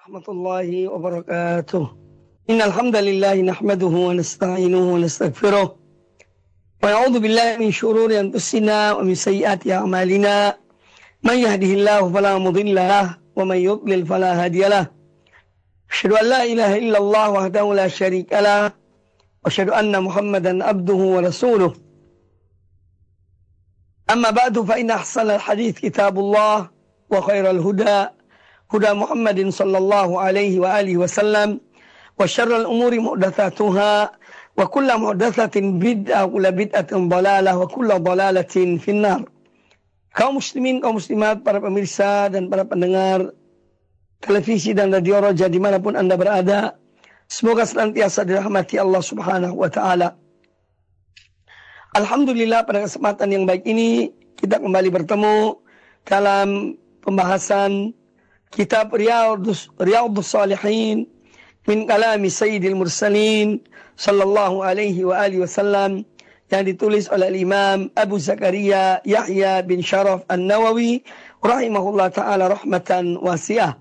Warahmatullahi wabarakatuh. Innal hamdalillah nahmaduhu wa nasta'inuhu wa nastaghfiruh. Wa na'udzu billahi min shururi anfusina wa min sayyiati a'malina. May yahdihillahu fala mudilla lahu wa may yudlil fala hadiya lahu. Asyhadu an la ilaha illallah wahdahu la syarika lahu wa asyhadu anna Muhammadan abduhu wa rasuluh. Amma ba'du fa inna ahsanal hadits kitabullah wa khairal huda huda Muhammadin sallallahu alaihi wa alihi wasallam wa syarrul umuri muhdatsatuha wa kullu muhdatsatin bid'ah wa kullu bid'atin dhalalah wa kullu dhalalatin finnar. Kaum muslimin, kaum muslimat, para pemirsa dan para pendengar televisi dan radio Roja dimanapun Anda berada, semoga senantiasa dirahmati Allah Subhanahu wa taala. Alhamdulillah, pada kesempatan yang baik ini kita kembali bertemu dalam pembahasan kitab Riyadhus Shalihin min kalami Sayyidil Mursalin sallallahu alaihi wa alihi wasallam yang ditulis oleh Imam Abu Zakaria Yahya bin Sharaf An-Nawawi rahimahullah taala rahmatan wasi'ah.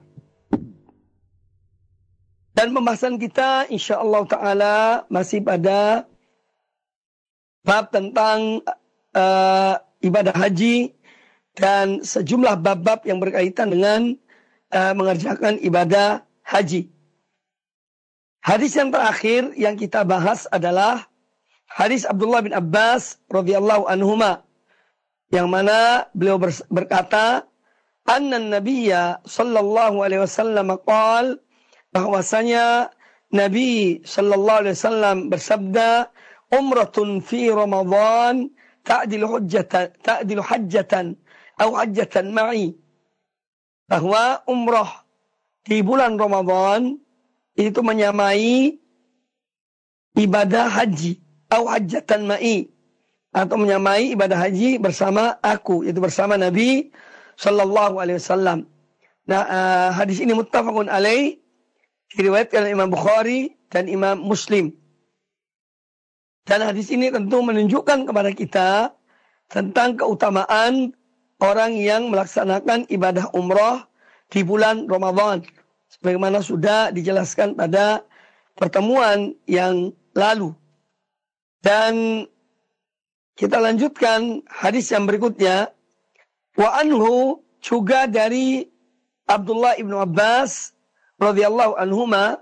Dan pembahasan kita insyaallah taala masih pada bab tentang ibadah haji dan sejumlah bab-bab yang berkaitan dengan mengerjakan ibadah haji. Hadis yang terakhir yang kita bahas adalah hadis Abdullah bin Abbas radhiyallahu anhuma, yang mana beliau berkata, anna nabiyya sallallahu alaihi wasallam qaal, bahwasanya Nabi sallallahu alaihi wasallam bersabda, umratun fi Ramadan ta'dilu hajjatan atau hajjatan ma'i, bahwa umroh di bulan Ramadan itu menyamai ibadah haji atau hajjatan ma'i, atau menyamai ibadah haji bersama aku, yaitu bersama Nabi sallallahu alaihi wasallam. Nah, hadis ini muttafaqun alaih, diriwayatkan oleh Imam Bukhari dan Imam Muslim. Dan hadis ini tentu menunjukkan kepada kita tentang keutamaan orang yang melaksanakan ibadah umrah di bulan Ramadan, sebagaimana sudah dijelaskan pada pertemuan yang lalu. Dan kita lanjutkan hadis yang berikutnya. Wa anhu, juga dari Abdullah ibnu Abbas radhiyallahu anhuma,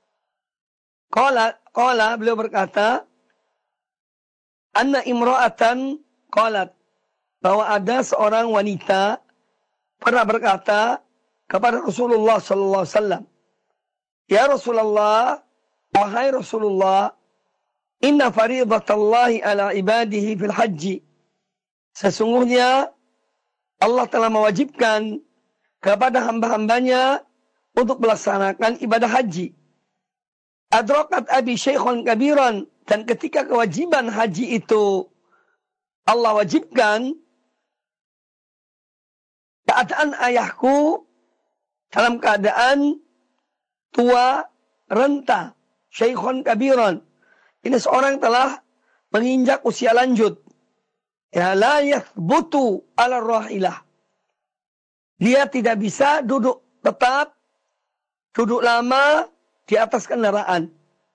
qala beliau berkata, anna imra'atan qalat, bahwa ada seorang wanita pernah berkata kepada Rasulullah sallallahu alaihi wasallam, ya Rasulullah, wahai Rasulullah, inna faridatallahi ala ibadihi fil haji, sesungguhnya Allah telah mewajibkan kepada hamba-hambanya untuk melaksanakan ibadah haji. Adrakat abi syaikhun kabiran, dan ketika kewajiban haji itu Allah wajibkan, keadaan ayahku dalam keadaan tua renta, syaikhun kabiran. Ini seorang telah menginjak usia lanjut. Ya, la yathbutu ala rahilah. Dia tidak bisa duduk tetap, duduk lama di atas kendaraan.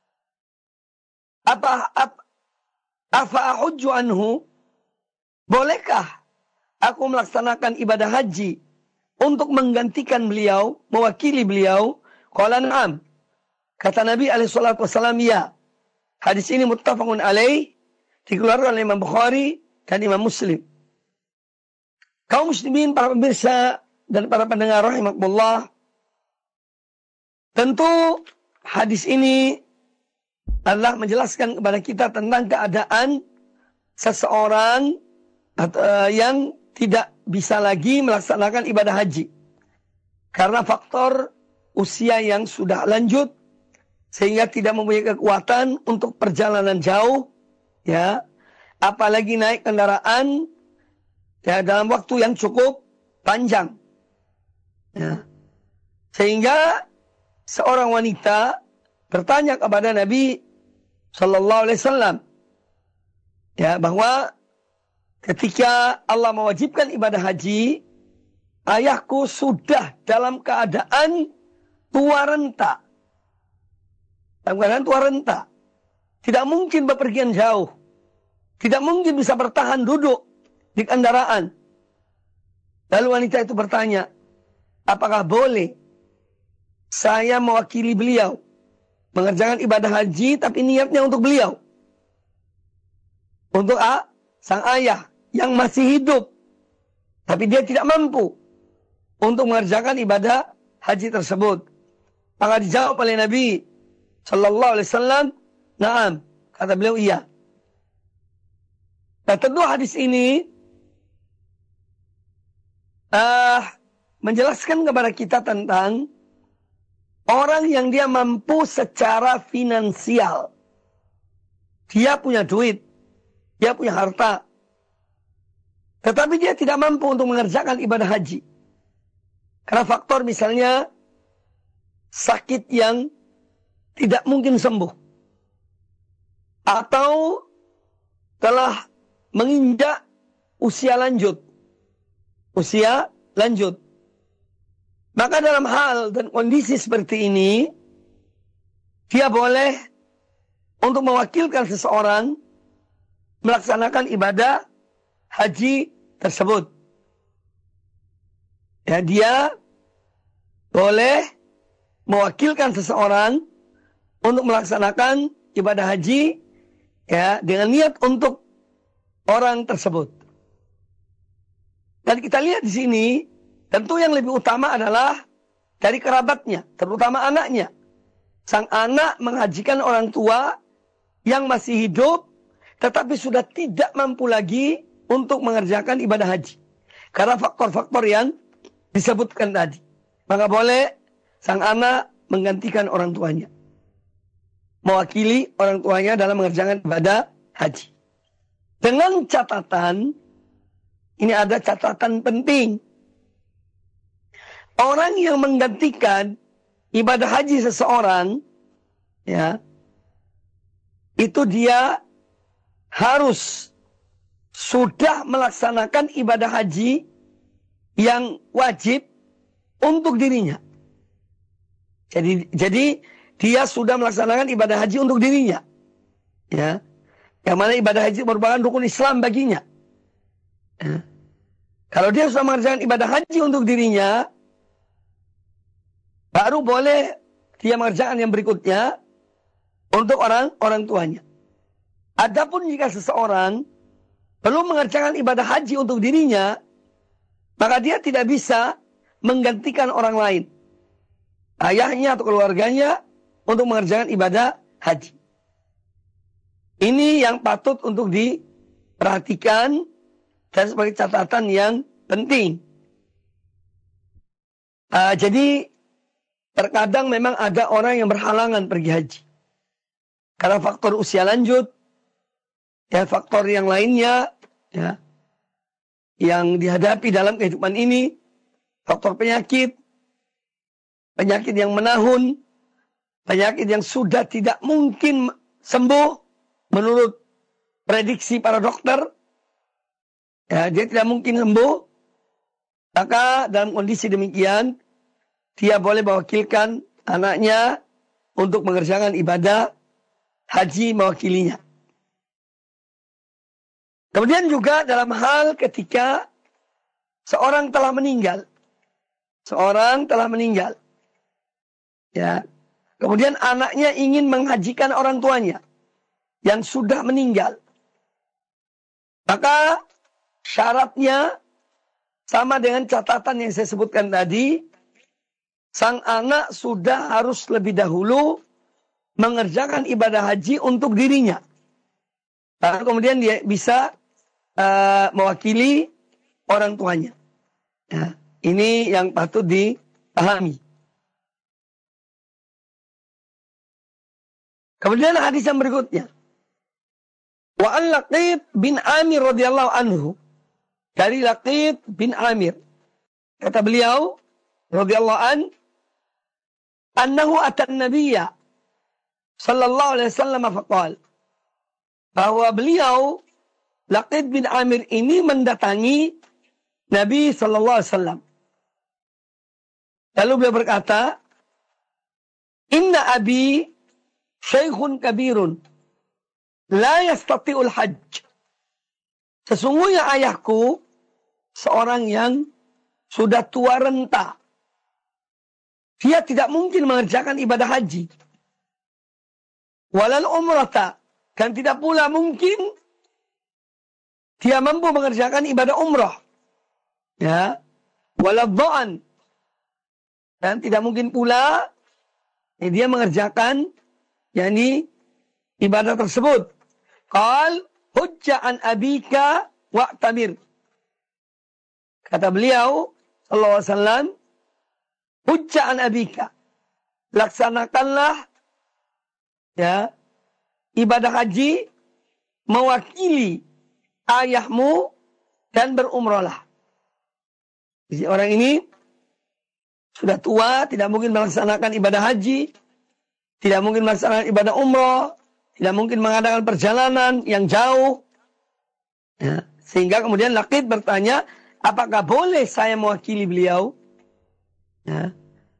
Apa ahujju anhu? Bolehkah aku melaksanakan ibadah haji untuk menggantikan beliau, mewakili beliau? Qala na'am. Kata Nabi alaihi salatu wasallam, ya. Hadis ini muttafaqun alaih, dikeluarkan oleh Imam Bukhari dan Imam Muslim. Kaum muslimin, para pemirsa dan para pendengar rahimakumullah, tentu hadis ini adalah menjelaskan kepada kita tentang keadaan seseorang yang tidak bisa lagi melaksanakan ibadah haji karena faktor usia yang sudah lanjut, sehingga tidak mempunyai kekuatan untuk perjalanan jauh, ya, apalagi naik kendaraan ya dalam waktu yang cukup panjang, ya. Sehingga seorang wanita bertanya kepada Nabi sallallahu alaihi wasallam, ya, bahwa ketika Allah mewajibkan ibadah haji, ayahku sudah dalam keadaan tua renta. Dalam keadaan tua renta. Tidak mungkin bepergian jauh. Tidak mungkin bisa bertahan duduk di kendaraan. Lalu wanita itu bertanya, apakah boleh saya mewakili beliau mengerjakan ibadah haji, tapi niatnya untuk beliau? Untuk sang ayah yang masih hidup, tapi dia tidak mampu untuk mengerjakan ibadah haji tersebut. Maka dijawab oleh Nabi Sallallahu Alaihi Wasallam, "Naam," kata beliau, iya. Nah, tentu hadis ini menjelaskan kepada kita tentang orang yang dia mampu secara finansial. Dia punya duit, dia punya harta, tetapi dia tidak mampu untuk mengerjakan ibadah haji. Karena faktor misalnya sakit yang tidak mungkin sembuh, atau telah menginjak usia lanjut. Maka dalam hal dan kondisi seperti ini, dia boleh untuk mewakilkan seseorang melaksanakan ibadah haji tersebut. Ya, dia boleh mewakilkan seseorang untuk melaksanakan ibadah haji, ya, dengan niat untuk orang tersebut. Dan kita lihat di sini, tentu yang lebih utama adalah dari kerabatnya, terutama anaknya. Sang anak menghajikan orang tua yang masih hidup, tetapi sudah tidak mampu lagi untuk mengerjakan ibadah haji. Karena faktor-faktor yang disebutkan tadi. Maka boleh sang anak menggantikan orang tuanya, mewakili orang tuanya dalam mengerjakan ibadah haji. Dengan catatan, ini ada catatan penting. Orang yang menggantikan ibadah haji seseorang, ya, itu dia harus sudah melaksanakan ibadah haji yang wajib untuk dirinya. Jadi dia sudah melaksanakan ibadah haji untuk dirinya, ya, yang mana ibadah haji merupakan rukun Islam baginya. Ya. Kalau dia sudah mengerjakan ibadah haji untuk dirinya, baru boleh dia mengerjakan yang berikutnya untuk orang tuanya. Adapun jika seseorang belum mengerjakan ibadah haji untuk dirinya, maka dia tidak bisa menggantikan orang lain, ayahnya atau keluarganya, untuk mengerjakan ibadah haji. Ini yang patut untuk diperhatikan dan sebagai catatan yang penting. Jadi terkadang memang ada orang yang berhalangan pergi haji karena faktor usia lanjut, ya, faktor yang lainnya, ya, yang dihadapi dalam kehidupan ini, faktor penyakit yang menahun, penyakit yang sudah tidak mungkin sembuh menurut prediksi para dokter. Ya, dia tidak mungkin sembuh. Maka dalam kondisi demikian, dia boleh mewakilkan anaknya untuk mengerjakan ibadah haji mewakilinya. Kemudian juga dalam hal ketika seorang telah meninggal. Ya. Kemudian anaknya ingin menghajikan orang tuanya yang sudah meninggal. Maka syaratnya sama dengan catatan yang saya sebutkan tadi. Sang anak sudah harus lebih dahulu mengerjakan ibadah haji untuk dirinya. Lalu kemudian dia bisa mewakili orang tuanya. Ya, ini yang patut dipahami. Kemudian hadis yang berikutnya. Wa an Laqit bin Amir radhiyallahu anhu. Dari Laqit bin Amir. Kata beliau radhiyallahu an, annahu atan nabiyya sallallahu alaihi wasallam faqala, bahwa beliau Laqit bin Amir ini mendatangi Nabi sallallahu alaihi wasallam. Lalu beliau berkata, Inna abi syaikhun kabirun la yastati'ul hajj. Sesungguhnya ayahku seorang yang sudah tua renta. Dia tidak mungkin mengerjakan ibadah haji. Walal umrata. Dan tidak pula mungkin dia mampu mengerjakan ibadah umrah. Ya. Walal dha'an. Dan tidak mungkin pula dia mengerjakan yakni ibadah tersebut. Qal hujja'an abika wa'tamir. Kata beliau sallallahu alaihi wasallam, hujja'an abika. Laksanakanlah ya ibadah haji mewakili ayahmu dan berumrahlah. Jadi orang ini sudah tua, tidak mungkin melaksanakan ibadah haji, tidak mungkin melaksanakan ibadah umrah, tidak mungkin mengadakan perjalanan yang jauh. Ya, sehingga kemudian Laqit bertanya, apakah boleh saya mewakili beliau? Ya.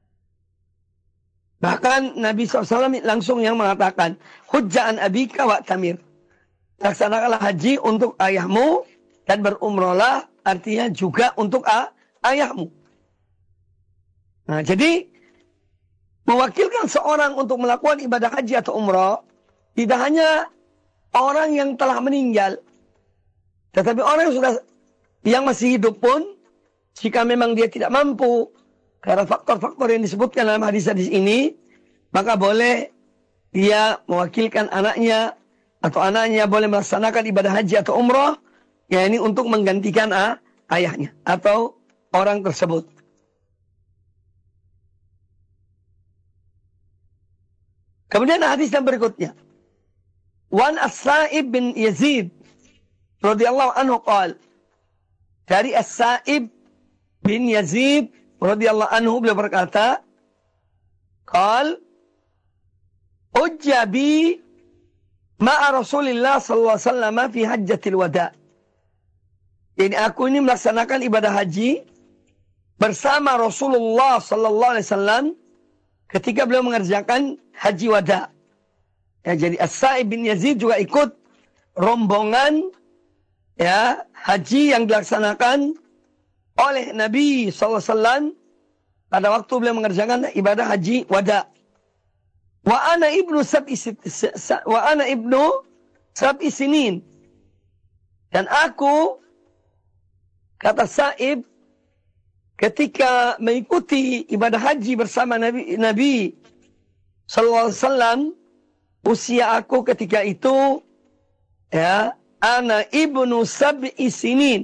Bahkan Nabi SAW langsung yang mengatakan, hujja'an abika wa'tamir. Laksanakanlah haji untuk ayahmu dan berumrahlah, artinya juga untuk ayahmu. Nah, jadi mewakilkan seorang untuk melakukan ibadah haji atau umrah tidak hanya orang yang telah meninggal, tetapi orang yang masih hidup pun, jika memang dia tidak mampu karena faktor-faktor yang disebutkan dalam hadis-hadis ini, maka boleh dia mewakilkan anaknya atau anaknya boleh melaksanakan ibadah haji atau umrah, ya ini untuk menggantikan ayahnya atau orang tersebut. Kemudian hadis yang berikutnya. Wan As-Sa'ib bin Yazid radhiyallahu anhu qala. Dari As-Sa'ib bin Yazid radhiyallahu anhu beliau berkata, qala ujjabi ma'a Rasulillah sallallahu alaihi wasallam fi hajjatil wada'. Jadi aku ini melaksanakan ibadah haji bersama Rasulullah sallallahu alaihi wasallam ketika beliau mengerjakan haji wada. Ya, jadi As-Sa'ib bin Yazid juga ikut rombongan ya haji yang dilaksanakan oleh Nabi SAW pada waktu beliau mengerjakan ibadah haji wada. Wa ana ibnu sab'i sinin. Dan aku, kata Sa'ib, ketika mengikuti ibadah haji bersama Nabi sallallahu alaihi wasallam, usia aku ketika itu ya ana ibnu sab'i sinin.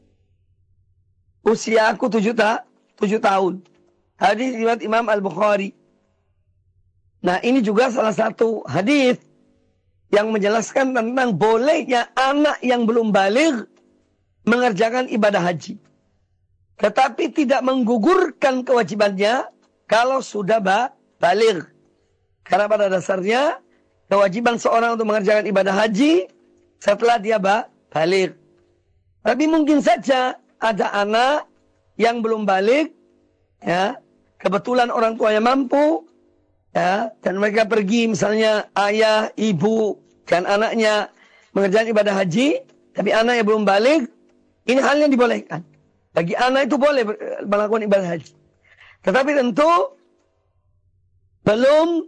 Usia aku 7 tahun. Hadis riwayat Imam Al-Bukhari. Nah, ini juga salah satu hadis yang menjelaskan tentang bolehnya anak yang belum baligh mengerjakan ibadah haji. Tetapi tidak menggugurkan kewajibannya kalau sudah baligh. Karena pada dasarnya kewajiban seorang untuk mengerjakan ibadah haji setelah dia baligh. Tapi mungkin saja ada anak yang belum baligh, ya, kebetulan orang tuanya mampu, ya, dan mereka pergi misalnya ayah, ibu, dan anaknya mengerjakan ibadah haji, tapi anak yang belum baligh, ini hal yang dibolehkan. Bagi anak itu boleh melakukan ibadah haji. Tetapi tentu belum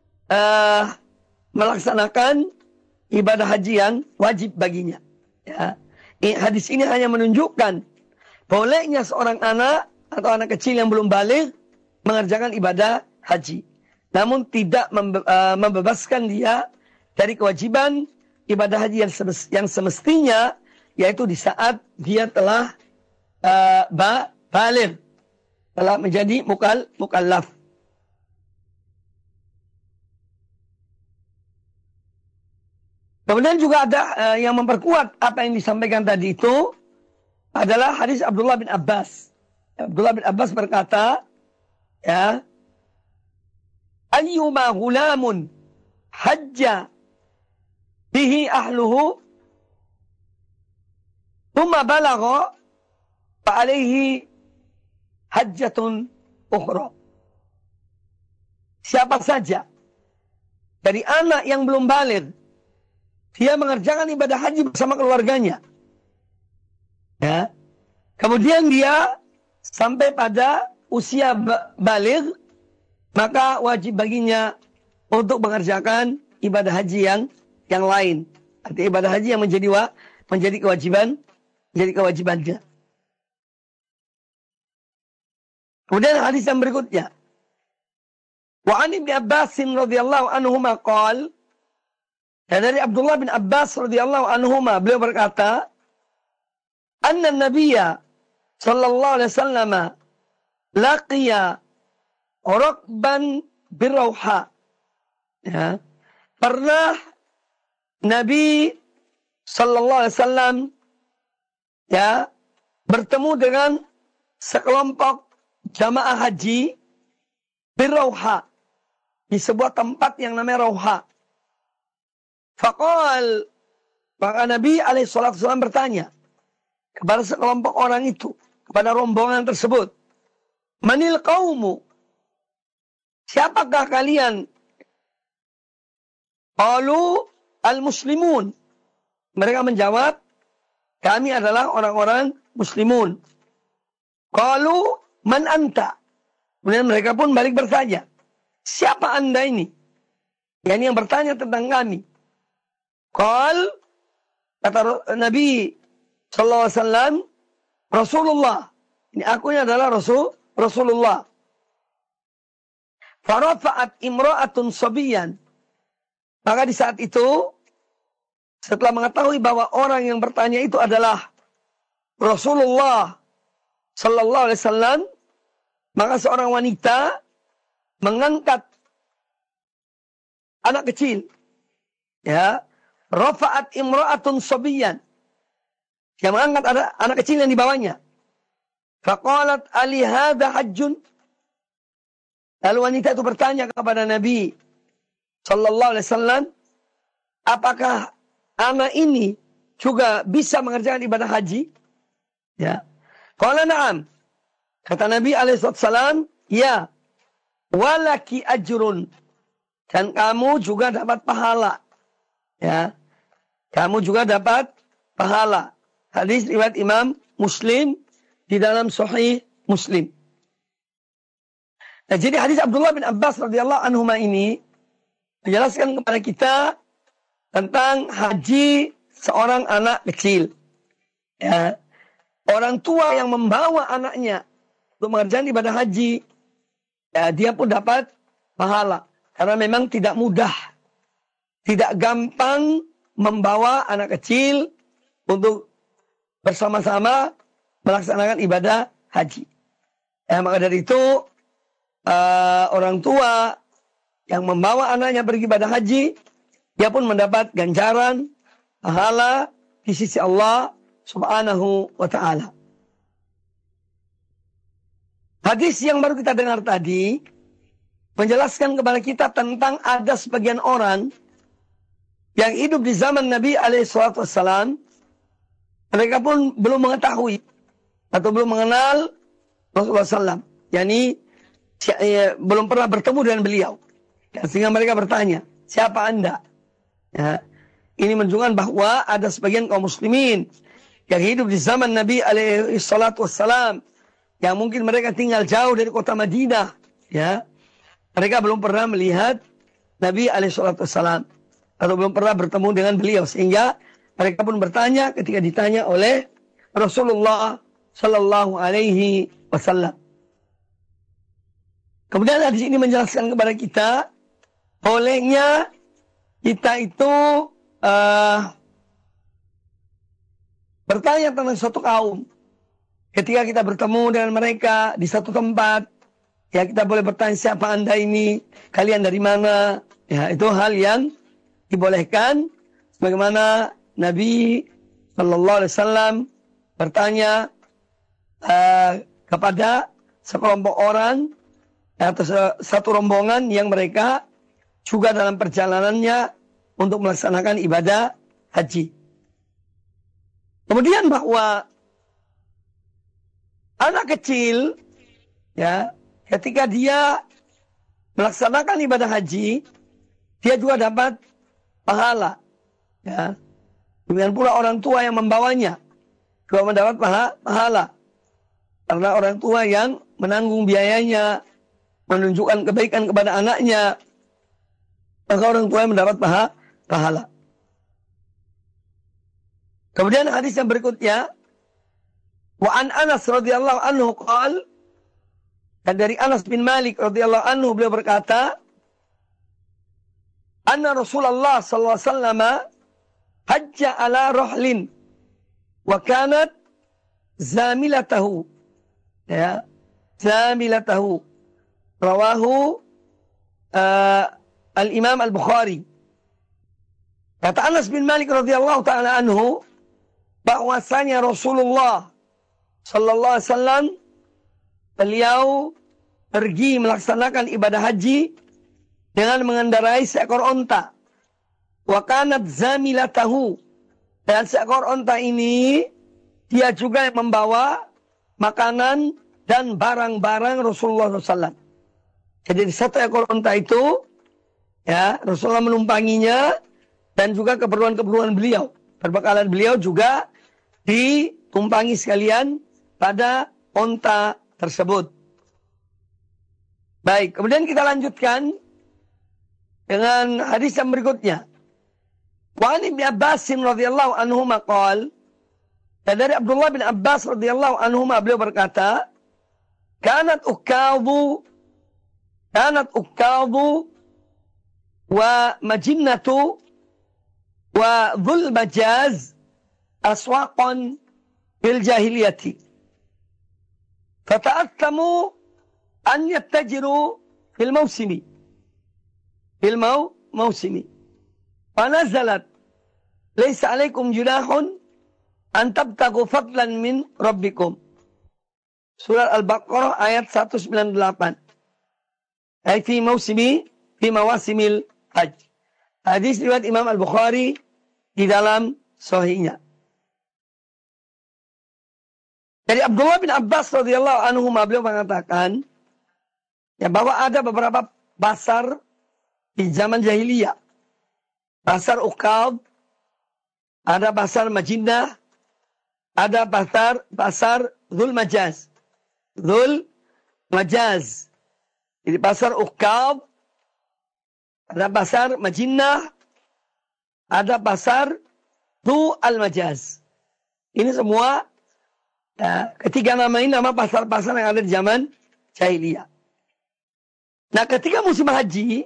melaksanakan ibadah haji yang wajib baginya. Ya. Hadis ini hanya menunjukkan bolehnya seorang anak atau anak kecil yang belum baligh mengerjakan ibadah haji. Namun tidak membebaskan dia dari kewajiban ibadah haji yang semestinya, yaitu di saat dia telah baligh, telah menjadi mukallaf. Kemudian juga ada yang memperkuat apa yang disampaikan tadi itu adalah hadis Abdullah bin Abbas. Abdullah bin Abbas berkata, ya, ayyuma ghulamun hajja bihi ahluhu thumma balagha fa alaihi hajjatun ukhra. Siapa saja dari anak yang belum baligh, dia mengerjakan ibadah haji bersama keluarganya. Ya. Kemudian dia sampai pada usia baligh, maka wajib baginya untuk mengerjakan ibadah haji yang lain. Artinya ibadah haji yang menjadi kewajibannya. Kemudian hadis yang berikutnya. Wa an Ibnu Abbas radhiyallahu anhuma qaal, dari Abdullah bin Abbas radhiyallahu anhuma, beliau berkata, anna nabiyya sallallahu alaihi wasallam laqiya raqban birauha. Ya. Pernah Nabi sallallahu alaihi wasallam ya bertemu dengan sekelompok jamaah haji birauha, di sebuah tempat yang namanya Rauha. Faqal, maka Nabi alaihi salatu wasallam bertanya kepada sekelompok orang itu, kepada rombongan tersebut, manil qaumu, siapakah kalian? Qalu al-muslimun. Mereka menjawab, kami adalah orang-orang muslimun. Qalu man anta. Kemudian mereka pun balik bertanya, siapa anda ini? Yang bertanya tentang kami. Qal, kata Nabi sallallahu alaihi wasallam, Rasulullah. Ini akunya adalah Rasulullah. Farafa'at imra'atun sabiyan. Maka di saat itu, setelah mengetahui bahwa orang yang bertanya itu adalah Rasulullah sallallahu alaihi wasallam, maka seorang wanita mengangkat anak kecil. Ya, rafa'at imra'atun sabiyan. Dia mengangkat anak kecil yang dibawanya. Faqalat ali hadza hajjun. Lalu wanita itu bertanya kepada Nabi sallallahu alaihi wasallam, apakah anak ini juga bisa mengerjakan ibadah haji? Ya. Qala na'am. Kata Nabi alaihi wasallam, ya. Walaki ajrun. Dan kamu juga dapat pahala. Ya. Kamu juga dapat pahala. Hadis riwayat Imam Muslim di dalam Sahih Muslim. Nah, jadi hadis Abdullah bin Abbas radhiyallahu anhuma ini menjelaskan kepada kita tentang haji seorang anak kecil. Ya. Orang tua yang membawa anaknya untuk mengerjakan ibadah haji, ya, dia pun dapat pahala. Karena memang tidak mudah, tidak gampang membawa anak kecil untuk bersama-sama melaksanakan ibadah haji. Ya, maka dari itu, orang tua yang membawa anaknya pergi ibadah haji, dia pun mendapat ganjaran, pahala di sisi Allah Subhanahu wa ta'ala. Hadis yang baru kita dengar tadi menjelaskan kepada kita tentang ada sebagian orang yang hidup di zaman Nabi SAW. Mereka pun belum mengetahui atau belum mengenal Rasulullah SAW. Yani belum pernah bertemu dengan beliau. Dan sehingga mereka bertanya, siapa anda? Ya. Ini menunjukkan bahwa ada sebagian kaum muslimin yang hidup di zaman Nabi SAW, yang mungkin mereka tinggal jauh dari kota Madinah. Ya. Mereka belum pernah melihat Nabi SAW atau belum pernah bertemu dengan beliau, sehingga mereka pun bertanya ketika ditanya oleh Rasulullah Sallallahu Alaihi Wasallam. Kemudian hadis ini menjelaskan kepada kita bolehnya kita itu bertanya tentang suatu kaum. Ketika kita bertemu dengan mereka di satu tempat, ya kita boleh bertanya, siapa anda ini? Kalian dari mana? Ya, itu hal yang dibolehkan. Sebagaimana Nabi Sallallahu Alaihi Wasallam bertanya kepada sekelompok orang atau satu rombongan yang mereka juga dalam perjalanannya untuk melaksanakan ibadah haji. Kemudian bahwa anak kecil, ya, ketika dia melaksanakan ibadah haji, dia juga dapat pahala. Ya. Demikian pula orang tua yang membawanya juga mendapat pahala. Karena orang tua yang menanggung biayanya, menunjukkan kebaikan kepada anaknya, maka orang tua yang mendapat pahala. Kemudian hadis yang berikutnya, wa an Anas radhiyallahu anhu qala, dan dari Anas bin Malik radhiyallahu anhu beliau berkata, anna Rasulullah sallallahu alaihi wasallam hajja ala rahlin wa kanat zamilatahu, ya, zamilatahu, rawahu al-Imam al-Bukhari. Kata Anas bin Malik radhiyallahu taala anhu, bahwasanya Rasulullah sallallahu alaihi wasallam beliau pergi melaksanakan ibadah haji dengan mengendarai seekor onta. Wa kanat zamilatahu, dan seekor onta ini dia juga yang membawa makanan dan barang-barang Rasulullah SAW. Jadi satu ekor onta itu, ya, Rasulullah menumpanginya dan juga keperluan-keperluan beliau, perbekalan beliau juga ditumpangi sekalian pada onta tersebut. Baik, kemudian kita lanjutkan dengan hadis yang berikutnya. Wa an Ibnu Abbas radhiyallahu anhu maqal, dan dari Abdullah bin Abbas radhiyallahu anhu beliau berkata, kanat ukadu wa majinnatu wa dhul majaz aswaqan bil jahiliyati fata'attamu an yattajiru fil mawsimi fanazalat laysa alaikum junahun an tabtagu fadlan min rabbikum. Surat Al-Baqarah ayat 198. Ay fi mawasimil hajj. Hadis riwayat Imam Al-Bukhari di dalam sahihnya. Dari Abdullah bin Abbas radhiyallahu anhu beliau mengatakan, ya, bahwa ada beberapa pasar di zaman jahiliyah. Pasar Uqab, ada pasar Majinnah, ada pasar Dhul Majaz. Jadi pasar Uqab, ada pasar Majinnah, ada pasar Dhu al-Majaz. Ini semua, ya, ketiga nama ini nama pasar-pasar yang ada di zaman jahiliyah. Nah, ketika musim haji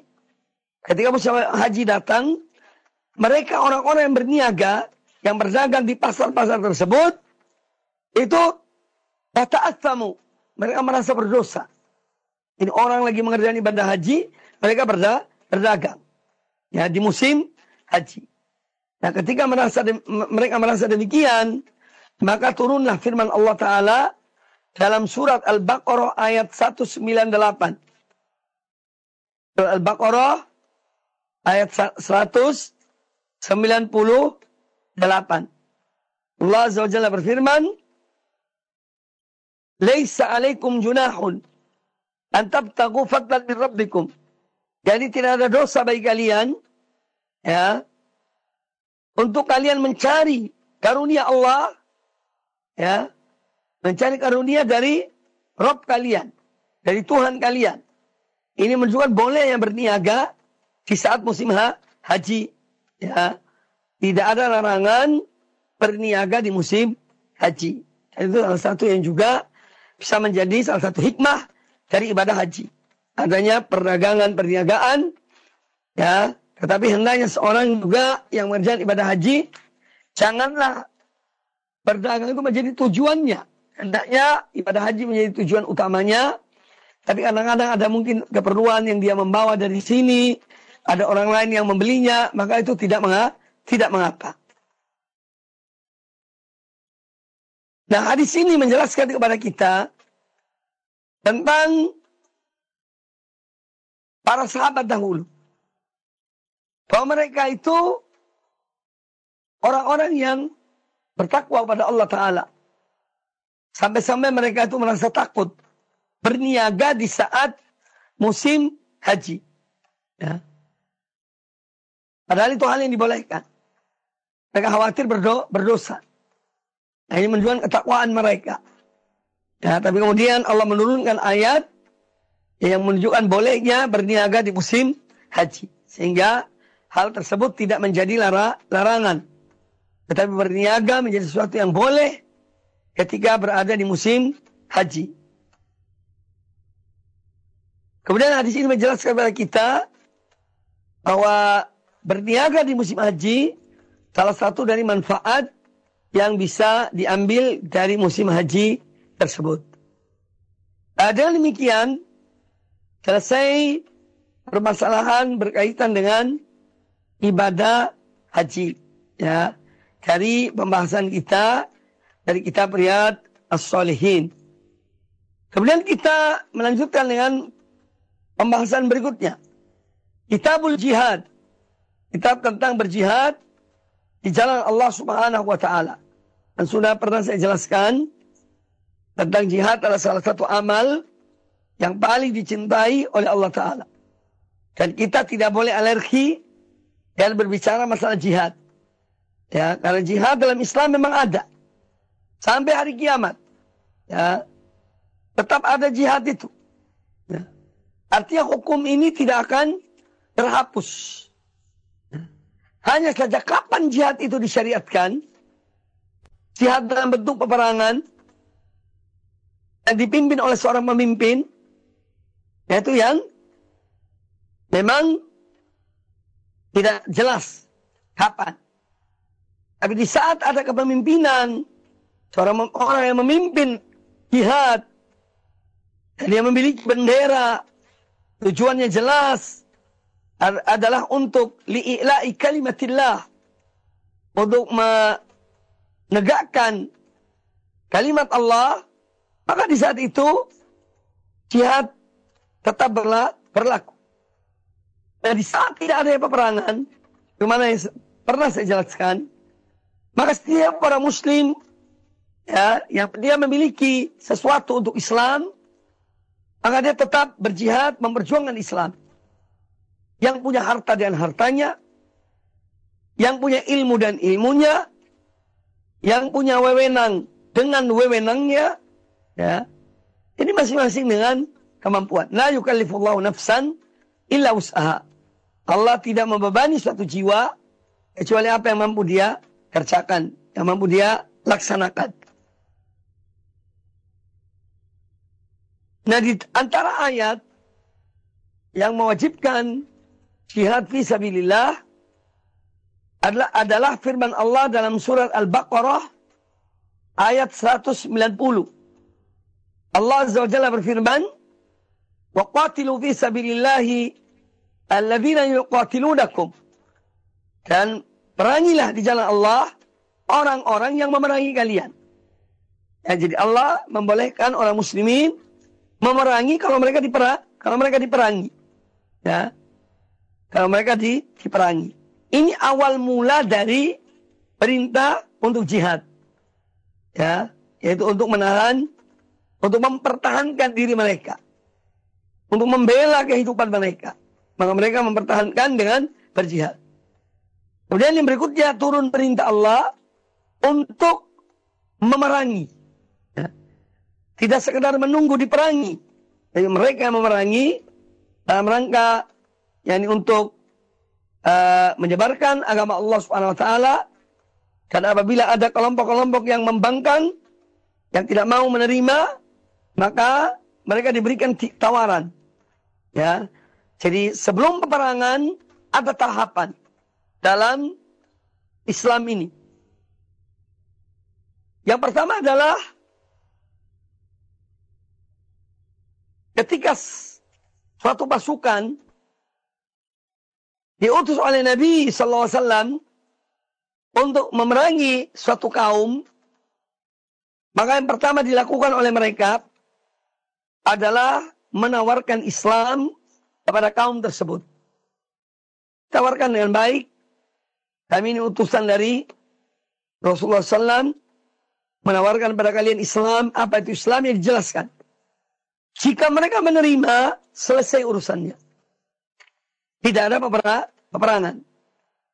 datang, mereka orang-orang yang berniaga, yang berdagang di pasar-pasar tersebut, itu tata'atsamu, mereka merasa berdosa. Ini orang lagi mengerjakan ibadah haji, mereka berdagang, ya, di musim haji. Nah, ketika mereka merasa demikian, maka turunlah firman Allah Ta'ala dalam surat Al-Baqarah ayat 198. Surat Al-Baqarah ayat 198. Allah Azza wa Jalla berfirman, Laisa alaikum junahun an tabtagu fadlan min rabbikum. Jadi tidak ada dosa bagi kalian, ya, untuk kalian mencari karunia Allah, ya, mencari karunia dari Rabb kalian, dari Tuhan kalian. Ini menunjukkan boleh yang berniaga di saat musim haji, ya. Tidak ada larangan berniaga di musim haji. Itu salah satu yang juga bisa menjadi salah satu hikmah dari ibadah haji. Adanya perdagangan, perniagaan, ya. Tetapi hendaknya seorang juga yang mengerjakan ibadah haji, janganlah berdagang itu menjadi tujuannya. Hendaknya ibadah haji menjadi tujuan utamanya. Tapi kadang-kadang ada mungkin keperluan yang dia membawa dari sini, ada orang lain yang membelinya, maka itu tidak mengapa. Nah, hadis ini menjelaskan kepada kita tentang para sahabat dahulu. Bahwa mereka itu orang-orang yang bertakwa pada Allah Ta'ala. Sampai-sampai mereka itu merasa takut berniaga di saat musim haji. Ya. Padahal itu hal yang dibolehkan. Mereka khawatir berdosa. Nah, ini menunjukkan ketakwaan mereka. Ya, tapi kemudian Allah menurunkan ayat yang menunjukkan bolehnya berniaga di musim haji. Sehingga hal tersebut tidak menjadi larangan. Tetapi berniaga menjadi sesuatu yang boleh ketika berada di musim haji. Kemudian hadis ini menjelaskan kepada kita bahwa berniaga di musim haji salah satu dari manfaat yang bisa diambil dari musim haji tersebut. Dengan demikian, selesai permasalahan berkaitan dengan ibadah haji. Ya, dari pembahasan kita dari kitab Riyadhus Shalihin. Kemudian kita melanjutkan dengan pembahasan berikutnya. Kitabul Jihad. Kitab tentang berjihad di jalan Allah Subhanahu wa Ta'ala. Dan sudah pernah saya jelaskan tentang jihad adalah salah satu amal yang paling dicintai oleh Allah Ta'ala. Dan kita tidak boleh alergi dan berbicara masalah jihad. Ya, karena jihad dalam Islam memang ada. Sampai hari kiamat. Ya, tetap ada jihad itu. Ya. Artinya hukum ini tidak akan terhapus. Hanya saja kapan jihad itu disyariatkan, jihad dalam bentuk peperangan, yang dipimpin oleh seorang pemimpin, yaitu yang memang tidak jelas kapan. Tapi di saat ada kepemimpinan, seorang orang yang memimpin jihad, dan dia memiliki bendera, tujuannya jelas, adalah untuk li'ila'i kalimatillah, untuk menegakkan kalimat Allah, maka di saat itu jihad tetap berlaku. Dan di saat tidak ada peperangan, bagaimana yang pernah saya jelaskan, maka setiap orang muslim ya, yang dia memiliki sesuatu untuk Islam, maka dia tetap berjihad memperjuangkan Islam. Yang punya harta dan hartanya, yang punya ilmu dan ilmunya, yang punya wewenang dengan wewenangnya, ya. Ini masing-masing dengan kemampuan. La yukallifullahu nafsan illa wus'aha. Allah tidak membebani suatu jiwa kecuali apa yang mampu dia kerjakan, yang mampu dia laksanakan. Nah, di antara ayat yang mewajibkan jihad fi sabilillah adalah firman Allah dalam surat Al-Baqarah ayat 190. Allah Azza wa Jalla berfirman, "Wa qatilu fi sabilillahi alladzina yuqatilunakum." Dan perangilah di jalan Allah orang-orang yang memerangi kalian. Ya, jadi Allah membolehkan orang muslimin memerangi kalau mereka diperangi. Ya. Kalau mereka diperangi. Ini awal mula dari perintah untuk jihad. Ya, yaitu untuk menahan, untuk mempertahankan diri mereka. Untuk membela kehidupan mereka. Maka mereka mempertahankan dengan berjihad. Kemudian yang berikutnya turun perintah Allah untuk memerangi. Ya. Tidak sekedar menunggu diperangi. Jadi mereka yang memerangi dalam rangka yakni untuk menyebarkan agama Allah Subhanahu wa taala. Karena apabila ada kelompok-kelompok yang membangkang, yang tidak mau menerima, maka mereka diberikan tawaran. Ya. Jadi sebelum peperangan ada tahapan dalam Islam ini. Yang pertama adalah ketika suatu pasukan diutus oleh Nabi SAW untuk memerangi suatu kaum, maka yang pertama dilakukan oleh mereka adalah menawarkan Islam kepada kaum tersebut. Tawarkan dengan baik, kami ini utusan dari Rasulullah SAW, menawarkan kepada kalian Islam, apa itu Islam yang dijelaskan. Jika mereka menerima, selesai urusannya. Tidak ada peperangan.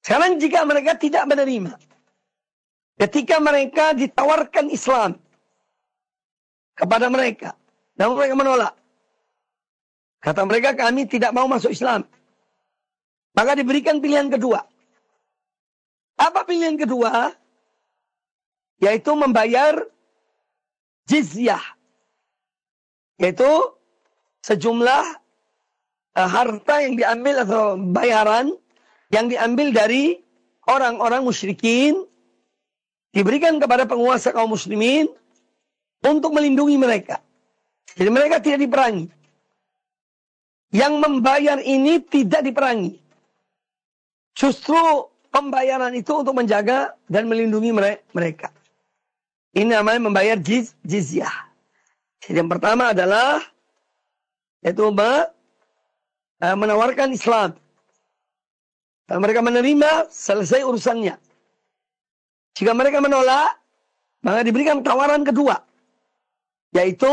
Sekarang jika mereka tidak menerima, ketika mereka ditawarkan Islam kepada mereka, namun mereka menolak. Kata mereka, kami tidak mau masuk Islam. Maka diberikan pilihan kedua. Apa pilihan kedua? Yaitu membayar jizyah. Yaitu sejumlah harta yang diambil atau bayaran yang diambil dari orang-orang musyrikin, diberikan kepada penguasa kaum muslimin untuk melindungi mereka. Jadi mereka tidak diperangi. Yang membayar ini tidak diperangi. Justru pembayaran itu untuk menjaga dan melindungi mereka. Ini namanya membayar jizyah. Jadi yang pertama adalah yaitu menawarkan Islam. Kalau mereka menerima, selesai urusannya. Jika mereka menolak, maka diberikan tawaran kedua, yaitu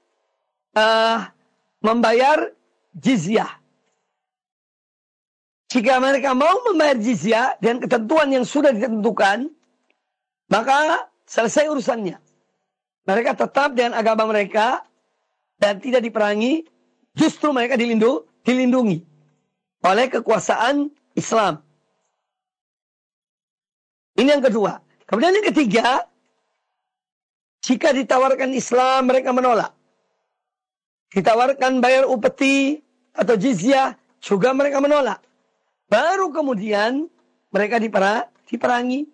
membayar jizyah. Jika mereka mau membayar jizyah dengan ketentuan yang sudah ditentukan, maka selesai urusannya. Mereka tetap dengan agama mereka dan tidak diperangi, justru mereka dilindungi oleh kekuasaan Islam. Ini yang kedua. Kemudian yang ketiga, jika ditawarkan Islam mereka menolak. Ditawarkan bayar upeti atau jizyah juga mereka menolak. Baru kemudian mereka diperangi.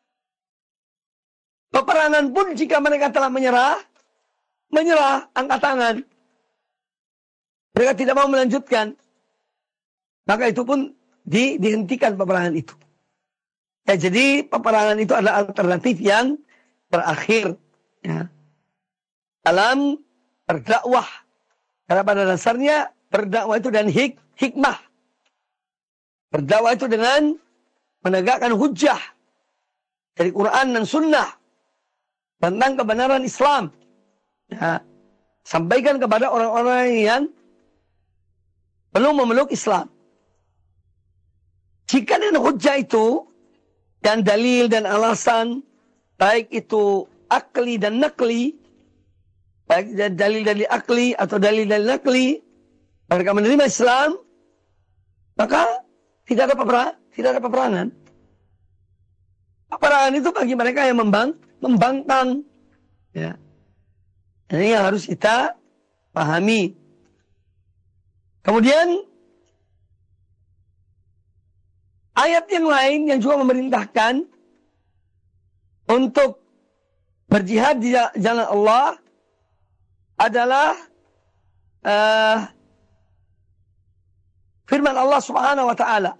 Peperangan pun jika mereka telah menyerah, angkat tangan. Mereka tidak mau melanjutkan. Maka itu pun dihentikan peperangan itu. Ya, jadi peperangan itu adalah alternatif yang terakhir. Ya. Dalam berdakwah. Karena pada dasarnya berdakwah itu dan hikmah. Berdakwah itu dengan menegakkan hujjah dari Quran dan Sunnah tentang kebenaran Islam. Ya. Sampaikan kepada orang-orang yang belum memeluk Islam. Jika dengan hujjah itu dan dalil dan alasan, baik itu akli dan nakli, baik dalil-dalil akli atau dalil-dalil nakli, mereka menerima Islam, maka tidak ada peperangan. Peperangan itu bagi mereka yang membangkang. Ya. Ini yang harus kita pahami. Kemudian ayat yang lain yang juga memerintahkan untuk berjihad di jalan Allah adalah firman Allah Subhanahu wa taala.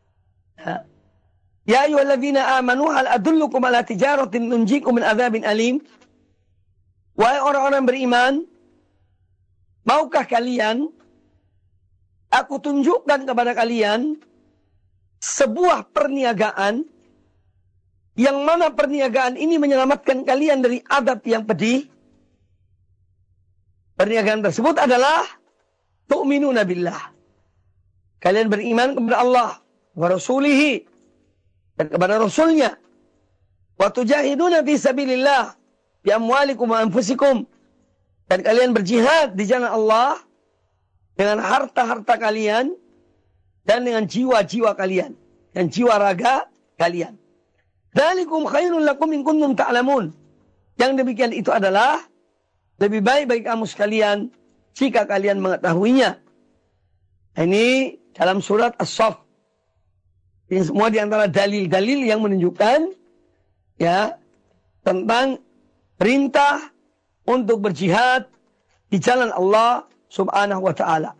Ya ayyuhalladzina amanu hal adullukum ala tijaratin tunjikum min adzabin alim. Wahai orang-orang beriman, maukah kalian aku tunjukkan kepada kalian sebuah perniagaan yang mana perniagaan ini menyelamatkan kalian dari adab yang pedih? Perniagaan tersebut adalah tu'minuna billah. Kalian beriman kepada Allah wa rasulihi dan kepada rasulnya. Wa tujahiduna fi sabilillah bi amwalikum wa anfusikum. Dan kalian berjihad di jalan Allah dengan harta-harta kalian dan dengan jiwa-jiwa kalian dan jiwa raga kalian. Dzalikum khairul lakum in kuntum ta'lamun. Yang demikian itu adalah lebih baik bagi kamu sekalian jika kalian mengetahuinya. Ini dalam surat As-Saff. Ini semua diantara dalil-dalil yang menunjukkan ya tentang perintah untuk berjihad di jalan Allah Subhanahu wa ta'ala.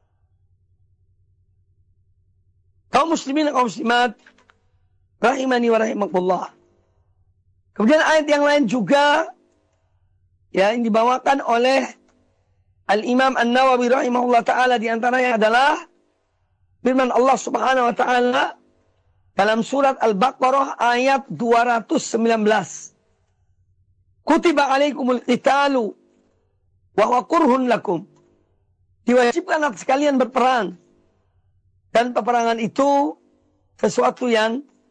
Kaum muslimin dan kaum muslimat rahimani wa rahimakumullah. Kemudian ayat yang lain juga ya yang dibawakan oleh Al-Imam An-Nawawi rahimahullah ta'ala, diantaranya adalah firman Allah Subhanahu wa ta'ala dalam surat Al-Baqarah ayat 219. Kutiba alaikumul qitalu wa huwa kurhun lakum. Diwajibkan atas kalian berperang. Dan peperangan itu sesuatu yang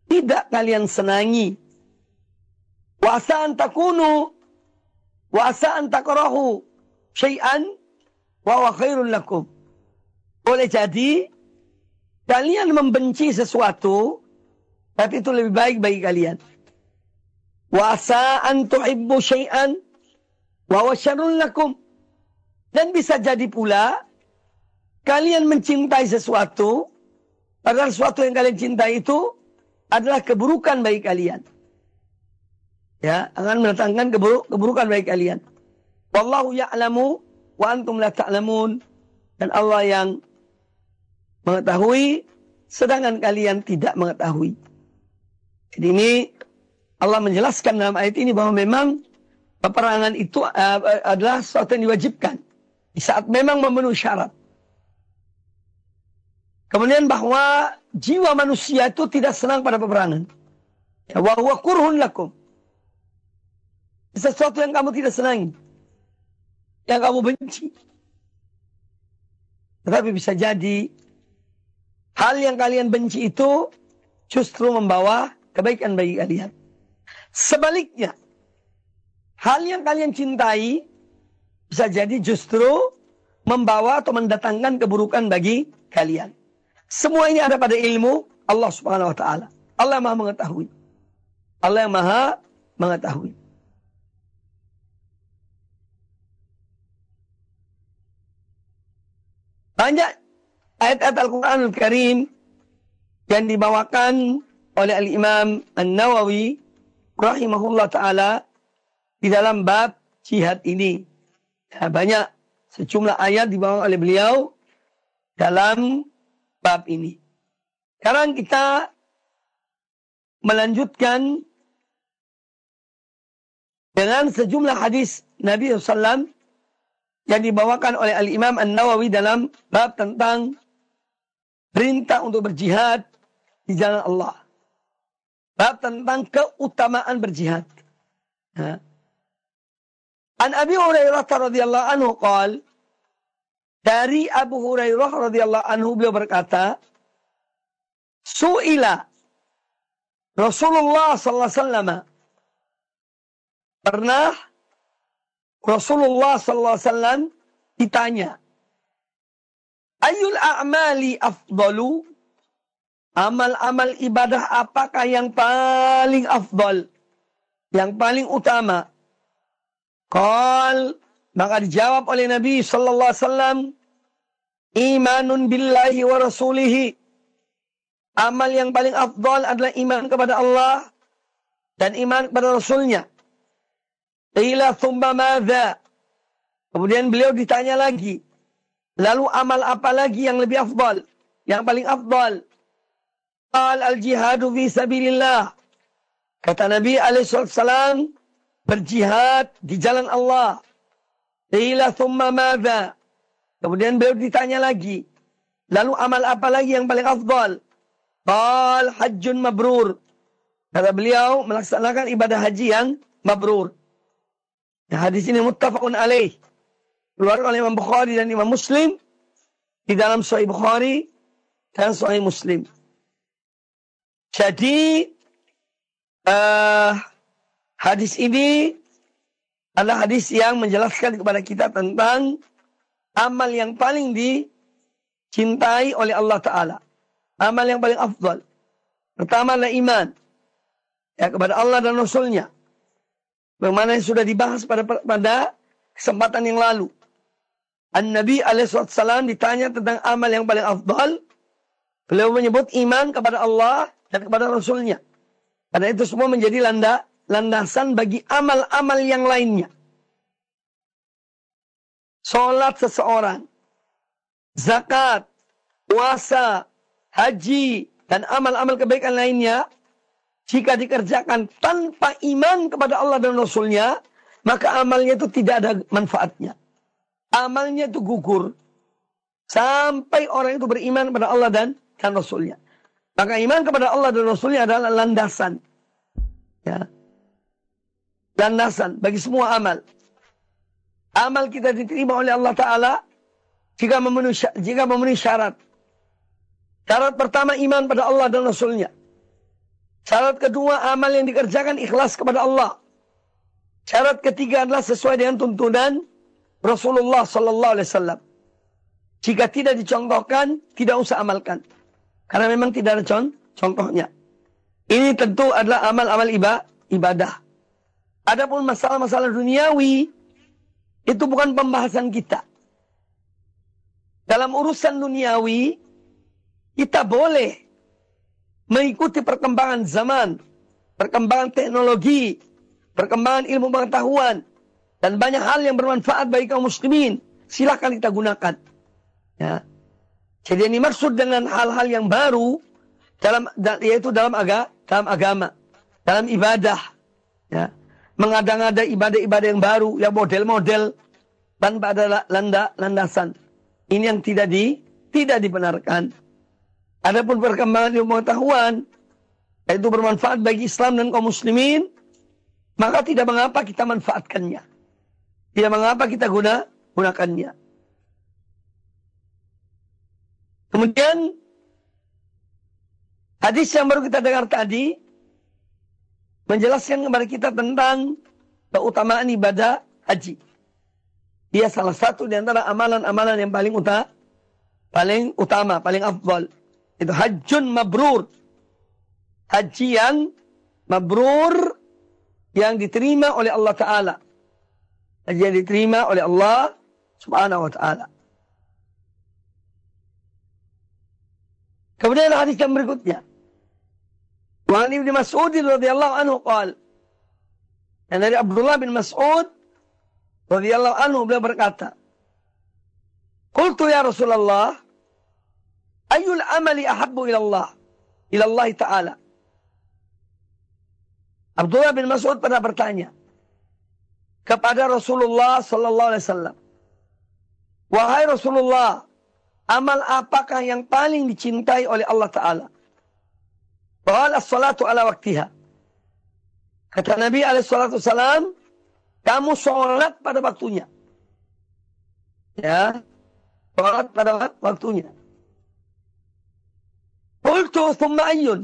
tidak kalian senangi. Wa asa an takunu wa asa an takrahu syai'an wa huwa khairul lakum. Boleh jadi kalian membenci sesuatu, tapi itu lebih baik bagi kalian. Wa asa an tuhibbu syai'an wa huwa syarrul lakum. Dan bisa jadi pula kalian mencintai sesuatu, padahal sesuatu yang kalian cintai itu adalah keburukan bagi kalian. Ya, akan mendatangkan keburukan bagi kalian. Wallahu ya'lamu wa antum la ta'lamun. Dan Allah yang mengetahui, sedangkan kalian tidak mengetahui. Jadi ini Allah menjelaskan dalam ayat ini bahwa memang peperangan itu adalah sesuatu yang diwajibkan di saat memang memenuhi syarat. Kemudian bahwa jiwa manusia itu tidak senang pada peperangan. Ya, wa huwa kurhun lakum. Sesuatu yang kamu tidak senangi, yang kamu benci. Tetapi bisa jadi hal yang kalian benci itu justru membawa kebaikan bagi kalian. Sebaliknya, hal yang kalian cintai bisa jadi justru membawa atau mendatangkan keburukan bagi kalian. Semua ini ada pada ilmu Allah Subhanahu wa taala. Allah yang Maha mengetahui. Allah yang Maha mengetahui. Banyak ayat-ayat Al-Quranul Karim yang dibawakan oleh Al-Imam An-Nawawi rahimahullah ta'ala di dalam bab jihad ini. Ya, banyak sejumlah ayat dibawakan oleh beliau dalam bab ini. Sekarang kita melanjutkan dengan sejumlah hadis Nabi SAW yang dibawakan oleh Al-Imam An-Nawawi dalam bab tentang perintah untuk berjihad di jalan Allah. Bab tentang keutamaan berjihad. Ya. An Abi Hurairah radhiyallahu anhu qala, dari Abu Hurairah radhiyallahu anhu beliau berkata, su'ila Rasulullah sallallahu alaihi wasallam, pernah Rasulullah sallallahu alaihi wasallam ditanya, ayyul a'mali afdalu? Amal-amal ibadah apakah yang paling afdal? Yang paling utama? Qal, maka dijawab oleh Nabi sallallahu alaihi wasallam, imanun billahi wa rasulihi. Amal yang paling afdal adalah iman kepada Allah dan iman kepada Rasulnya. Qila thumma madza? Kemudian beliau ditanya lagi, lalu amal apa lagi yang lebih afdal? Yang paling afdal? Qal al-jihadu fi sabilillah. Kata Nabi alaihissalam, berjihad di jalan Allah. Qila thumma madza? Kemudian beliau ditanya lagi, lalu amal apa lagi yang paling afdal? Qal hajjun mabrur. Kata beliau, melaksanakan ibadah haji yang mabrur. Nah, hadis ini muttafaqun alaih. Keluar oleh Imam Bukhari dan Imam Muslim di dalam Sahih Bukhari dan Sahih Muslim. Jadi hadis ini adalah hadis yang menjelaskan kepada kita tentang amal yang paling dicintai oleh Allah Ta'ala. Amal yang paling afdal. Pertama adalah iman. Ya, kepada Allah dan Rasulnya. Bagaimana yang sudah dibahas pada kesempatan yang lalu. An-Nabi alaihissalam ditanya tentang amal yang paling afdal. Beliau menyebut iman kepada Allah dan kepada Rasulnya. Karena itu semua menjadi landasan bagi amal-amal yang lainnya. Salat seseorang, zakat, puasa, haji, dan amal-amal kebaikan lainnya, jika dikerjakan tanpa iman kepada Allah dan Rasulnya, maka amalnya itu tidak ada manfaatnya. Amalnya itu gugur. Sampai orang itu beriman kepada Allah dan Rasulnya. Maka iman kepada Allah dan Rasulnya adalah landasan. Ya. Landasan bagi semua amal. Amal kita diterima oleh Allah Ta'ala jika memenuhi syarat. Syarat pertama iman pada Allah dan Rasulnya. Syarat kedua, amal yang dikerjakan ikhlas kepada Allah. Syarat ketiga adalah sesuai dengan tuntunan Rasulullah Sallallahu Alaihi Wasallam. Jika tidak dicontohkan, tidak usah amalkan. Karena memang tidak ada contohnya. Ini tentu adalah amal-amal ibadah. Adapun masalah-masalah duniawi, itu bukan pembahasan kita. Dalam urusan duniawi, kita boleh mengikuti perkembangan zaman, perkembangan teknologi, perkembangan ilmu pengetahuan, dan banyak hal yang bermanfaat bagi kaum muslimin. Silakan kita gunakan. Ya. Jadi yang dimaksud dengan hal-hal yang baru, yaitu dalam agama, dalam ibadah. Ya. Mengada-ngada ibadah-ibadah yang baru, yang model-model, tanpa ada landasan. Ini yang tidak dibenarkan. Adapun perkembangan ilmu pengetahuan, yaitu bermanfaat bagi Islam dan kaum muslimin, maka tidak mengapa kita manfaatkannya. Tidak mengapa kita gunakannya. Kemudian, hadis yang baru kita dengar tadi, menjelaskan kepada kita tentang keutamaan ibadah haji. Dia salah satu di antara amalan-amalan yang paling utama, paling afdal. Itu hajjun mabrur. Haji yang mabrur, yang diterima oleh Allah Ta'ala. Haji yang diterima oleh Allah Subhanahu Wa Ta'ala. Kemudian hadis yang berikutnya. Wa an Ibnu Mas'ud radhiyallahu anhu qala. Dan dari Abdullah bin Mas'ud radhiyallahu anhu beliau berkata, "Qultu ya Rasulullah, ayyul amali ahabbu ila Allah Ta'ala?" Abdullah bin Mas'ud pernah bertanya kepada Rasulullah sallallahu alaihi wasallam, "Wahai Rasulullah, amal apakah yang paling dicintai oleh Allah Ta'ala?" Qala as-salatu ala waktiha. Kata Nabi alaihissalam, kamu sholat pada waktunya. Ya, sholat pada waktunya. Qultu thumma ayyun.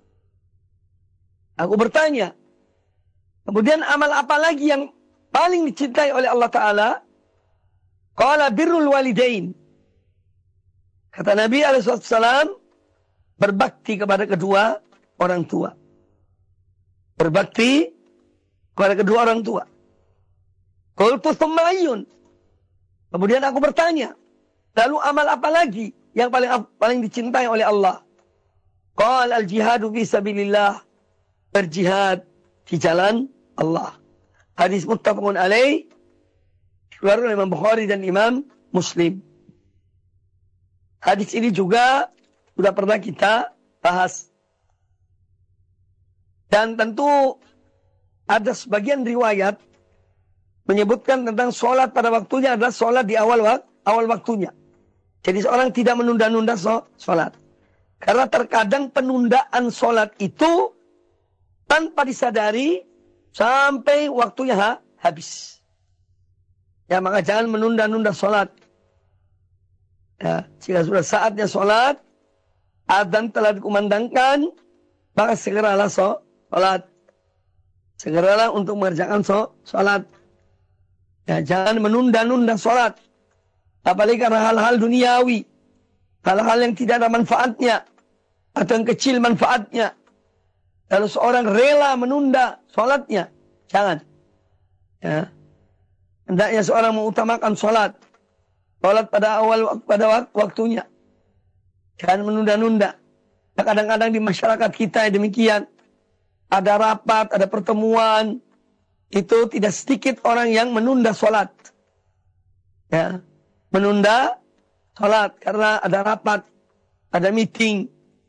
Aku bertanya, kemudian amal apa lagi yang paling dicintai oleh Allah Ta'ala? Qala birrul walidain. Kata Nabi alaihissalam, berbakti kepada kedua orang tua. Berbakti kepada kedua orang tua. Qultu thumma ayyun. Kemudian aku bertanya, lalu amal apa lagi yang paling dicintai oleh Allah? Qala al-jihadu fi sabilillah. Berjihad di jalan Allah. Hadis muttafaqun alaih, dikeluarkan oleh Imam Bukhari dan Imam Muslim. Hadis ini juga sudah pernah kita bahas. Dan tentu ada sebagian riwayat menyebutkan tentang sholat pada waktunya adalah sholat di awal waktunya. Jadi seorang tidak menunda-nunda sholat. Karena terkadang penundaan sholat itu tanpa disadari sampai waktunya habis. Ya, maka jangan menunda-nunda sholat. Ya, jika sudah saatnya sholat, adzan telah dikumandangkan, maka segeralah sholat. Segeralah untuk mengerjakan sholat. Ya, jangan menunda-nunda sholat. Apalagi karena hal-hal duniawi. Hal-hal yang tidak ada manfaatnya. Atau yang kecil manfaatnya. Kalau seorang rela menunda sholatnya, jangan. Ya. Hendaknya seorang mengutamakan sholat. Sholat pada waktunya. Jangan menunda-nunda. Kadang-kadang di masyarakat kita demikian. Ada rapat, ada pertemuan. Itu tidak sedikit orang yang menunda sholat. Ya. Menunda sholat karena ada rapat, ada meeting.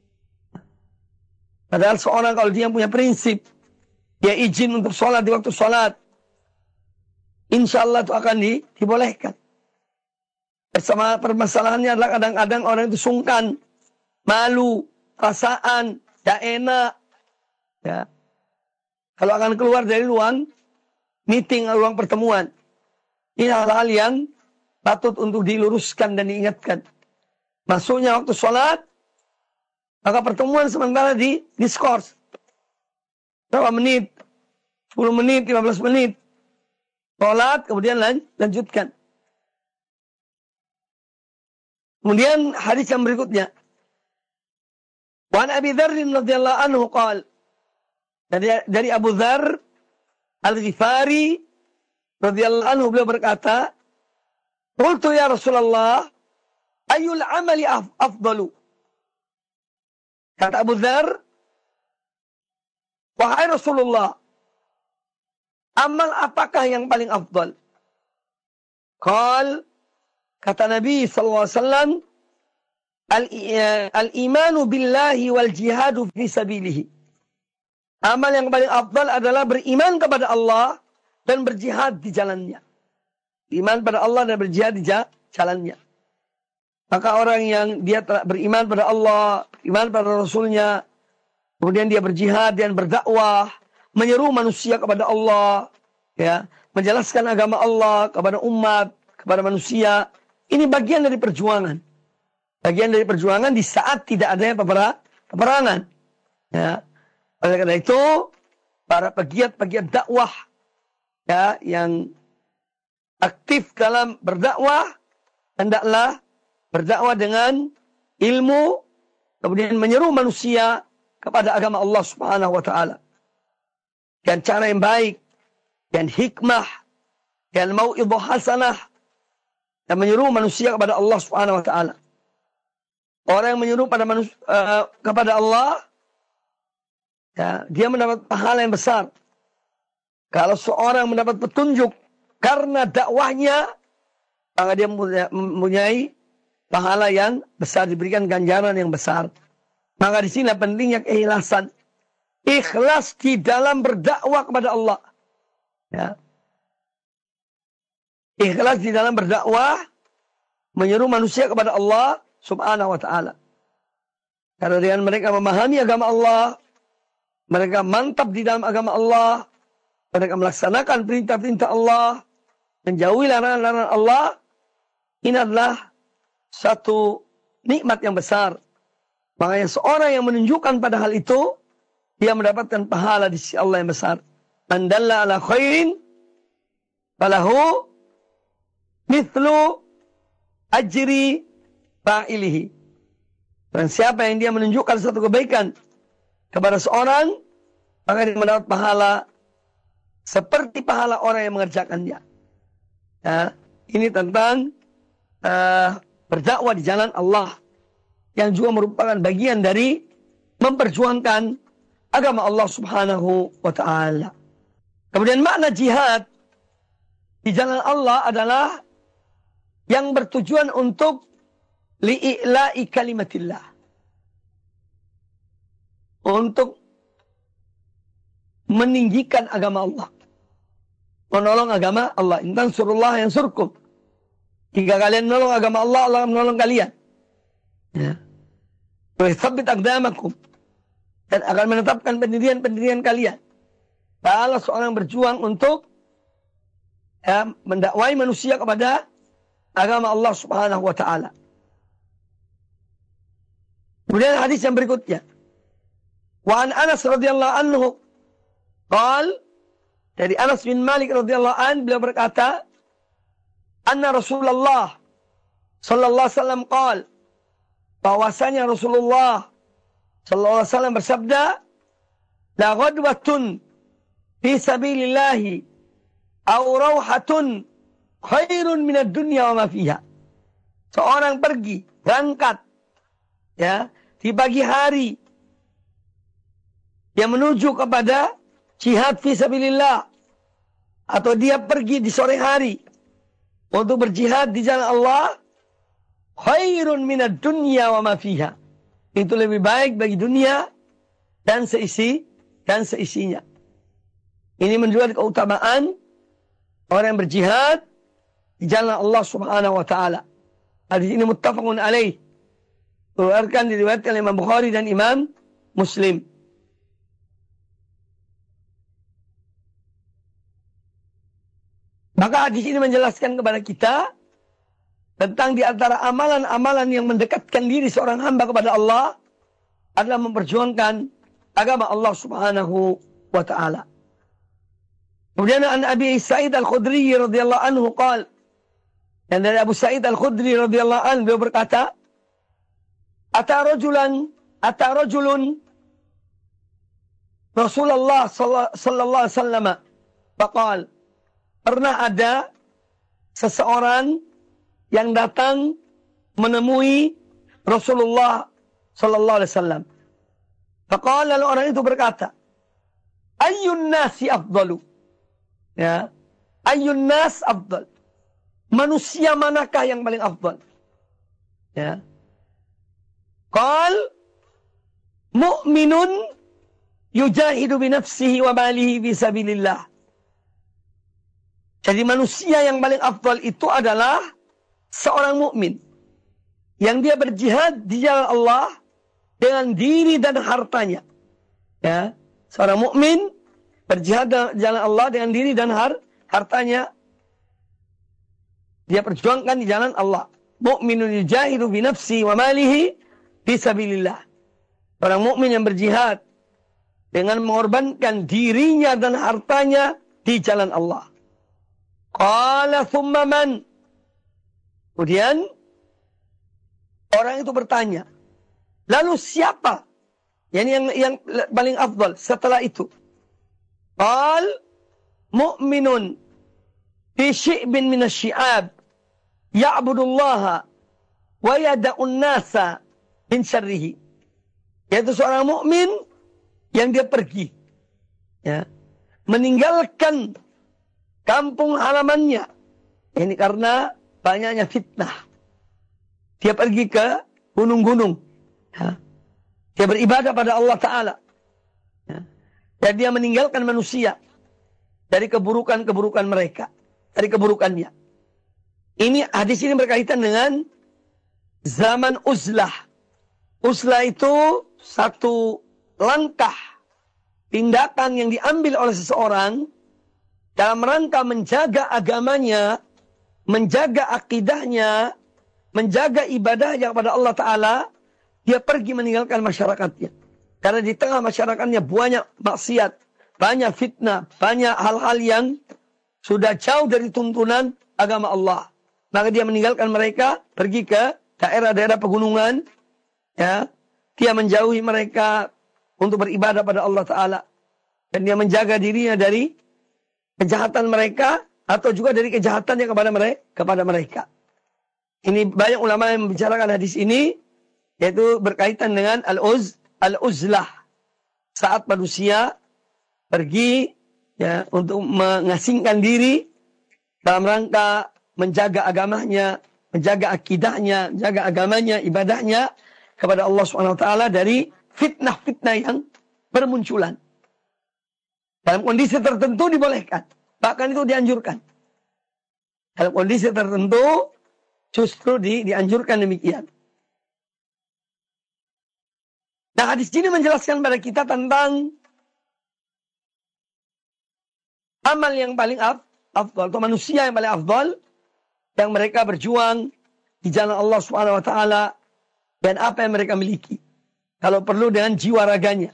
Padahal seorang kalau dia punya prinsip, dia izin untuk sholat di waktu sholat, insya Allah itu akan dibolehkan. Bersama permasalahannya adalah kadang-kadang orang itu sungkan, malu, perasaan, tidak enak. Ya. Kalau akan keluar dari ruang meeting, ruang pertemuan. Ini hal-hal yang patut untuk diluruskan dan diingatkan. Masuknya waktu sholat, maka pertemuan sementara diskors. berapa menit, 10 menit, 15 menit. Sholat, kemudian lanjutkan. Kemudian hadis yang berikutnya. Wa an Abi Dzar radhiyallahu anhu qala, dari Abu Dzar Al-Ghifari radhiyallahu anhu, beliau berkata, qultu ya Rasulullah, ayyul amali afdalu? Kata Abu Dzar, wahai Rasulullah, amal apakah yang paling afdal? Kata Nabi SAW, al-imanu billahi wal jihadu fi sabilihi. Amal yang paling afdal adalah beriman kepada Allah dan berjihad di jalannya. Iman pada Allah dan berjihad di jalannya. Maka orang yang dia beriman pada Allah, iman pada Rasulnya, kemudian dia berjihad dan berdakwah, menyeru manusia kepada Allah, ya, menjelaskan agama Allah kepada umat, kepada manusia. Ini bagian dari perjuangan. Bagian dari perjuangan di saat tidak adanya peperangan. Ya. Oleh karena itu, para pegiat-pegiat dakwah, ya, yang aktif dalam berdakwah, hendaklah berdakwah dengan ilmu, kemudian menyeru manusia kepada agama Allah Subhanahu wa taala. Dan cara yang baik, dan hikmah, dan mau'idhah hasanah, dan menyeru manusia kepada Allah Subhanahu wa taala. Orang yang menyeru kepada Allah, ya, dia mendapat pahala yang besar. Kalau seorang mendapat petunjuk karena dakwahnya, maka dia mempunyai pahala yang besar, diberikan ganjaran yang besar. Maka di sini pentingnya keikhlasan. Ikhlas di dalam berdakwah kepada Allah. Ya. Ikhlas di dalam berdakwah, menyeru manusia kepada Allah Subhanahu wa ta'ala. Karena dengan mereka memahami agama Allah, mereka mantap di dalam agama Allah, mereka melaksanakan perintah-perintah Allah, menjauhi larangan-larangan Allah, ini adalah satu nikmat yang besar. Makanya seorang yang menunjukkan pada hal itu, dia mendapatkan pahala di sisi Allah yang besar. Man dalla ala khairin falahu mithlu ajri fa'ilihi. Dan siapa yang dia menunjukkan satu kebaikan kepada seorang, maka dia mendapat pahala seperti pahala orang yang mengerjakannya. Ya, ini tentang berdakwah di jalan Allah, yang juga merupakan bagian dari memperjuangkan agama Allah Subhanahu wa ta'ala. Kemudian makna jihad di jalan Allah adalah yang bertujuan untuk li'i'la'i kalimatillah, untuk meninggikan agama Allah, menolong agama Allah. In tansurullah yansurkum. Jika kalian menolong agama Allah, Allah akan menolong kalian. Ya. Wa yuthabbit aqdamakum, dan akan menetapkan pendirian-pendirian kalian. Kalau seorang berjuang untuk, ya, mendakwai manusia kepada agama Allah Subhanahu wa ta'ala. Kemudian hadis yang berikutnya. Wa an Anas radhiyallahu anhu qala, dari Anas bin Malik radhiyallahu anhu, beliau berkata, anna Rasulullah sallallahu alaihi wasallam qala, bahwasanya Rasulullah sallallahu alaihi wasallam bersabda, la ghadwatun fi sabilillahi aw rawhatun khairun minad dunya wa ma fiha. Seorang pergi, berangkat, ya, di pagi hari, dia menuju kepada jihad fi sabilillah, atau dia pergi di sore hari untuk berjihad di jalan Allah, khairun minad dunya wa ma fiha. Itu lebih baik bagi dunia dan seisinya. Ini menunjukkan keutamaan orang yang berjihad di jalan Allah Subhanahu wa ta'ala. Hadis ini muttafaqun alaih. Diriwayatkan oleh Imam Bukhari dan Imam Muslim. Maka hadis ini menjelaskan kepada kita tentang di antara amalan-amalan yang mendekatkan diri seorang hamba kepada Allah adalah memperjuangkan agama Allah Subhanahu wa ta'ala. Kemudian an Abi Sa'id Al-Khudri radhiyallahu anhu qala, dan dari Abu Sa'id Al-Khudri radhiyallahu anhu beliau berkata, ata rajulun Rasulullah sallallahu alaihi wasallam faqal, pernah ada seseorang yang datang menemui Rasulullah sallallahu alaihi wasallam. Faqala, lalu orang itu berkata, ayyun nasi afdalu? Ya, ayyun nas afdal? Manusia manakah yang paling afdal? Ya. Qal, mu'minun yujahidu binafsihi wa malihi fi sabilillah. Jadi manusia yang paling afdal itu adalah seorang mukmin yang dia berjihad di jalan Allah dengan diri dan hartanya. Ya, seorang mukmin berjihad di jalan Allah dengan diri dan hartanya. Dia perjuangkan di jalan Allah. Mu'minun yujahidu bi nafsi wa malihi fi sabilillah. Orang mukmin yang berjihad dengan mengorbankan dirinya dan hartanya di jalan Allah. Qala thumma man? Kemudian orang itu bertanya, lalu siapa yang paling afdal setelah itu? Qal, mu'minun fi syi'bin minasyi'ab ya'budullaha wa yada'un nasa min syarrihi. Yaitu seorang mukmin yang dia pergi, ya, meninggalkan kampung halamannya. Ini karena banyaknya fitnah. Dia pergi ke gunung-gunung, ya. Dia beribadah pada Allah Ta'ala, ya. Dan dia meninggalkan manusia dari keburukan-keburukan mereka, dari keburukannya. Ini hadis ini berkaitan dengan zaman uzlah. Uzlah itu satu langkah tindakan yang diambil oleh seseorang dalam rangka menjaga agamanya, menjaga akidahnya, menjaga ibadahnya kepada Allah Ta'ala. Dia pergi meninggalkan masyarakatnya. Karena di tengah masyarakatnya banyak maksiat, banyak fitnah, banyak hal-hal yang sudah jauh dari tuntunan agama Allah. Maka dia meninggalkan mereka, pergi ke daerah-daerah pegunungan, ya. Dia menjauhi mereka untuk beribadah pada Allah Ta'ala. Dan dia menjaga dirinya dari kejahatan mereka, atau juga dari kejahatannya kepada mereka. Ini banyak ulama yang membicarakan hadis ini, yaitu berkaitan dengan al-uzlah. Saat manusia pergi, ya, untuk mengasingkan diri dalam rangka menjaga agamanya, menjaga akidahnya, menjaga agamanya, ibadahnya kepada Allah Subhanahu wa taala dari fitnah-fitnah yang bermunculan. Dalam kondisi tertentu dibolehkan, bahkan itu dianjurkan. Dalam kondisi tertentu justru dianjurkan demikian. Nah, hadis ini menjelaskan pada kita tentang amal yang paling afdal, atau manusia yang paling afdal, yang mereka berjuang di jalan Allah Subhanahu wa taala, dan apa yang mereka miliki. Kalau perlu dengan jiwa raganya.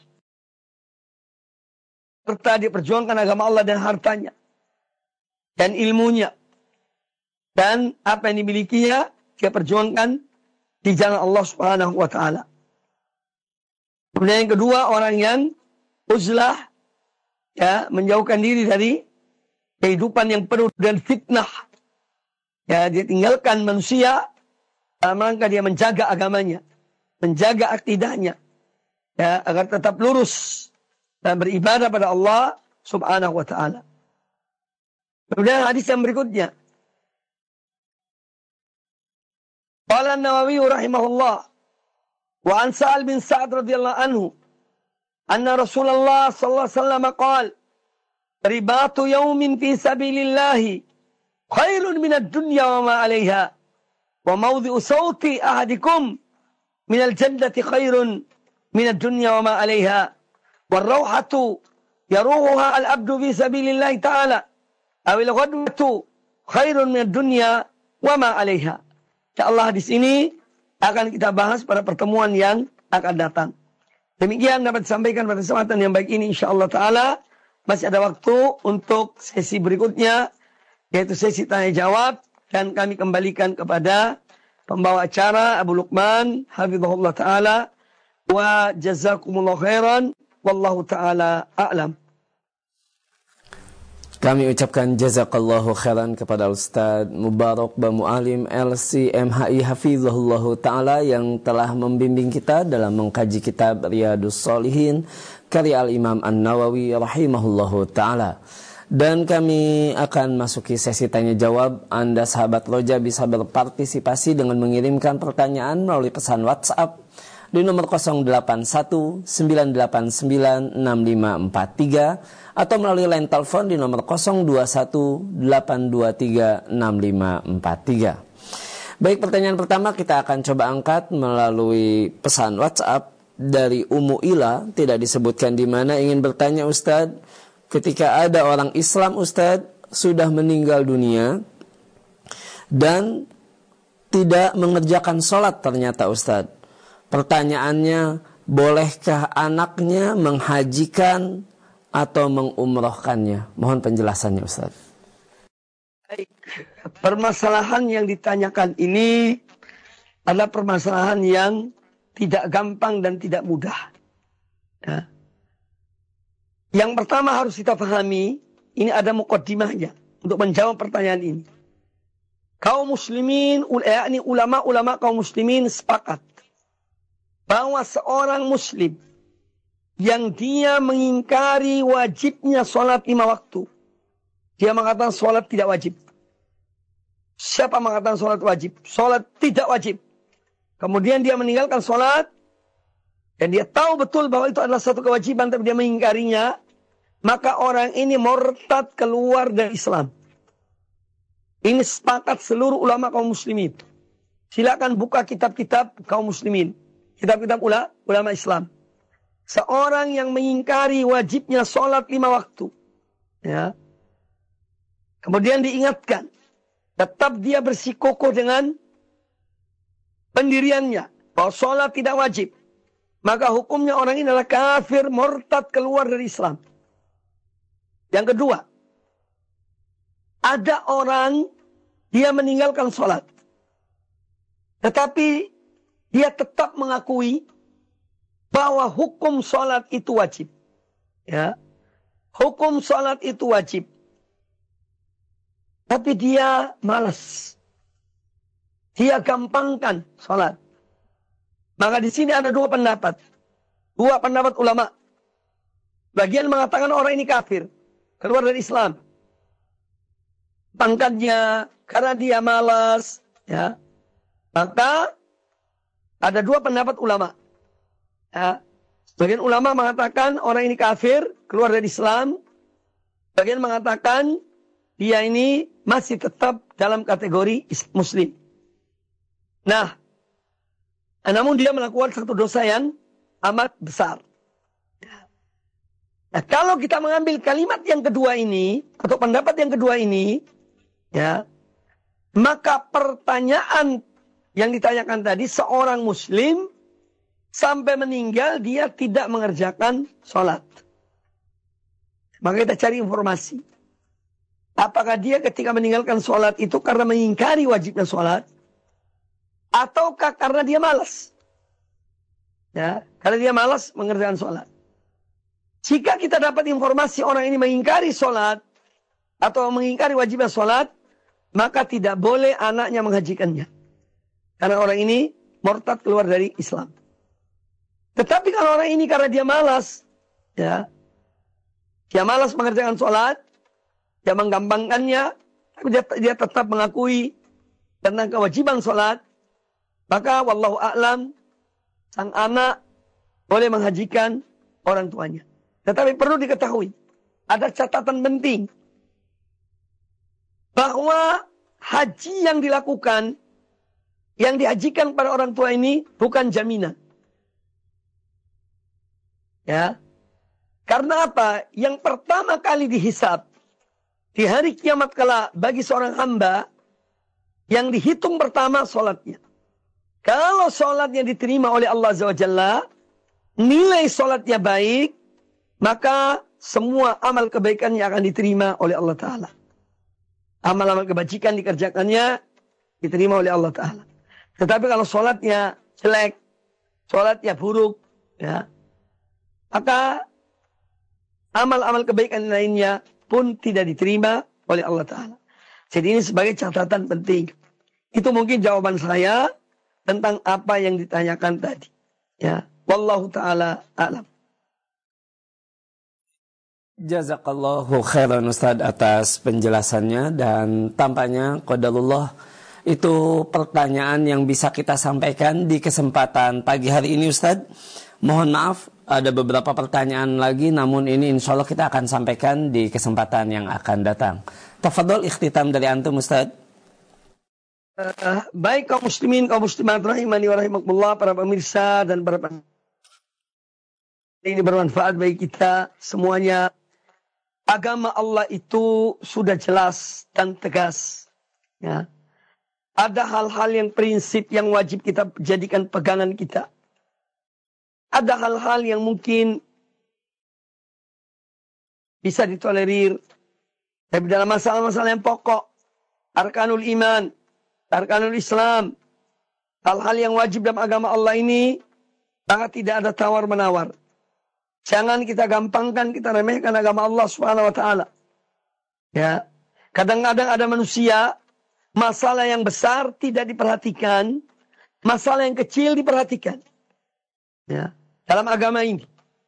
Serta dia perjuangkan agama Allah dan hartanya, dan ilmunya, dan apa yang dimilikinya dia perjuangkan di jalan Allah Subhanahu wa taala. Kemudian yang kedua, orang yang uzlah, ya, menjauhkan diri dari kehidupan yang penuh dengan fitnah. Ya, dia tinggalkan manusia dalam rangka dia menjaga agamanya, menjaga akidahnya, ya, agar tetap lurus dan beribadah pada Allah Subhanahu wa taala. Kemudian hadis yang berikutnya. Qala An-Nawawi rahimahullah, wa an Sa'al bin Sa'ad radhiyallahu anhu, anna Rasulullah sallallahu alaihi wasallam qala, ribatu yawmin fi sabilillahi khairun minad dunya wa ma 'alaiha, wa mawdhi'u sawti ahadikum minal jannati khairun minad dunya wa ma 'alaiha, wal rawhatu yaruhuha al-'abdu fi sabilillahi ta'ala, awil ghadwatu khairun minad dunya wa ma 'alaiha. Insyaallah di sini akan kita bahas pada pertemuan yang akan datang. Demikian dapat disampaikan pada kesempatan yang baik ini insyaallah taala. masih ada waktu untuk sesi berikutnya, yaitu sesi tanya jawab, dan kami kembalikan kepada pembawa acara Abu Luqman hafizahullah taala, wa jazakumullah khairan, wallahu taala a'lam. Kami ucapkan jazakallahu khairan kepada Ustaz Mubarak Bamu Alim LCMHI hafizahullah taala yang telah membimbing kita dalam mengkaji kitab Riyadhus Shalihin karya Al-Imam An-Nawawi rahimahullahu taala. Dan kami akan masuki sesi tanya jawab. Anda sahabat Roja bisa berpartisipasi dengan mengirimkan pertanyaan melalui pesan WhatsApp di nomor 081-989-6543 atau melalui line telepon di nomor 021-823-6543. Baik, pertanyaan pertama kita akan coba angkat melalui pesan WhatsApp dari Ummu Ila, tidak disebutkan di mana, ingin bertanya, Ustadz, ketika ada orang Islam, Ustadz, sudah meninggal dunia dan tidak mengerjakan sholat ternyata, Ustadz. Pertanyaannya, bolehkah anaknya menghajikan atau mengumrohkannya? Mohon penjelasannya, Ustadz. Baik. Permasalahan yang ditanyakan ini adalah permasalahan yang tidak gampang dan tidak mudah. Ya. Yang pertama harus kita pahami, ini ada muqaddimahnya untuk menjawab pertanyaan ini. Kaum muslimin, yakni ulama-ulama kaum muslimin sepakat bahwa seorang muslim yang dia mengingkari wajibnya sholat 5 waktu, dia mengatakan sholat tidak wajib. Siapa mengatakan sholat wajib? Sholat tidak wajib. Kemudian dia meninggalkan sholat, dan dia tahu betul bahwa itu adalah satu kewajiban, tapi dia mengingkarinya, maka orang ini murtad, keluar dari Islam. Ini sepakat seluruh ulama kaum muslimin. Silakan buka kitab-kitab kaum muslimin, kitab-kitab ulama Islam. Seorang yang mengingkari wajibnya sholat 5 waktu, ya, kemudian diingatkan, tetap dia bersikukuh dengan pendiriannya bahwa sholat tidak wajib, maka hukumnya orang ini adalah kafir, murtad, keluar dari Islam. Yang kedua, ada orang dia meninggalkan sholat, tetapi dia tetap mengakui bahwa hukum sholat itu wajib. Ya, hukum sholat itu wajib, tapi dia malas, dia gampangkan sholat. Maka di sini ada dua pendapat ulama. Bagian mengatakan orang ini kafir, keluar dari Islam. Pangkatnya karena dia malas, ya. Maka ada dua pendapat ulama. Ya. Sebagian ulama mengatakan orang ini kafir, keluar dari Islam. Sebagian mengatakan dia ini masih tetap dalam kategori muslim. Nah, namun dia melakukan satu dosa yang amat besar. Nah, kalau kita mengambil kalimat yang kedua ini, atau pendapat yang kedua ini, ya, maka pertanyaan yang ditanyakan tadi, seorang muslim sampai meninggal dia tidak mengerjakan sholat. Maka kita cari informasi. Apakah dia ketika meninggalkan sholat itu karena mengingkari wajibnya sholat, ataukah karena dia malas? Ya, karena dia malas mengerjakan sholat. Jika kita dapat informasi orang ini mengingkari sholat atau mengingkari wajibnya sholat, maka tidak boleh anaknya menghajikannya. Karena orang ini murtad, keluar dari Islam. Tetapi kalau orang ini karena dia malas, ya, dia malas mengerjakan sholat, dia menggampangkannya, tapi dia tetap mengakui tentang kewajiban sholat, maka wallahu a'lam, sang anak boleh menghajikan orang tuanya. Tetapi perlu diketahui, ada catatan penting, bahwa haji yang dilakukan, yang dihajikan pada orang tua ini bukan jaminan. Ya, karena apa? Yang pertama kali dihisab di hari kiamat kala bagi seorang hamba, yang dihitung pertama sholatnya. Kalau sholatnya diterima oleh Allah Azza wa Jalla, nilai sholatnya baik, maka semua amal kebaikannya akan diterima oleh Allah Ta'ala. Amal-amal kebajikan dikerjakannya diterima oleh Allah Ta'ala. Tetapi kalau sholatnya jelek, sholatnya buruk, ya, maka amal-amal kebaikan lainnya pun tidak diterima oleh Allah Ta'ala. Jadi ini sebagai catatan penting. Itu mungkin jawaban saya tentang apa yang ditanyakan tadi. Ya, wallahu ta'ala a'lam. Jazakallahu khairan Ustaz atas penjelasannya, dan tampaknya qadarullah itu pertanyaan yang bisa kita sampaikan di kesempatan pagi hari ini Ustaz. Mohon maaf ada beberapa pertanyaan lagi, namun ini insya Allah kita akan sampaikan di kesempatan yang akan datang. Tafadhol ikhtitam dari antum Ustaz. Baik kaum muslimin, kaum muslimat rahimani wa rahimakumullah, para pemirsa dan para ini bermanfaat bagi kita semuanya. Agama Allah itu sudah jelas dan tegas. Ya. Ada hal-hal yang prinsip yang wajib kita jadikan pegangan kita. Ada hal-hal yang mungkin bisa ditolerir. Tapi dalam masalah-masalah yang pokok, arkanul iman, arkanul Islam, hal-hal yang wajib dalam agama Allah ini, sangat tidak ada tawar-menawar. Jangan kita gampangkan, kita remehkan agama Allah Subhanahu wa taala. Ya. Kadang-kadang ada manusia, masalah yang besar tidak diperhatikan, masalah yang kecil diperhatikan. Ya, dalam agama ini.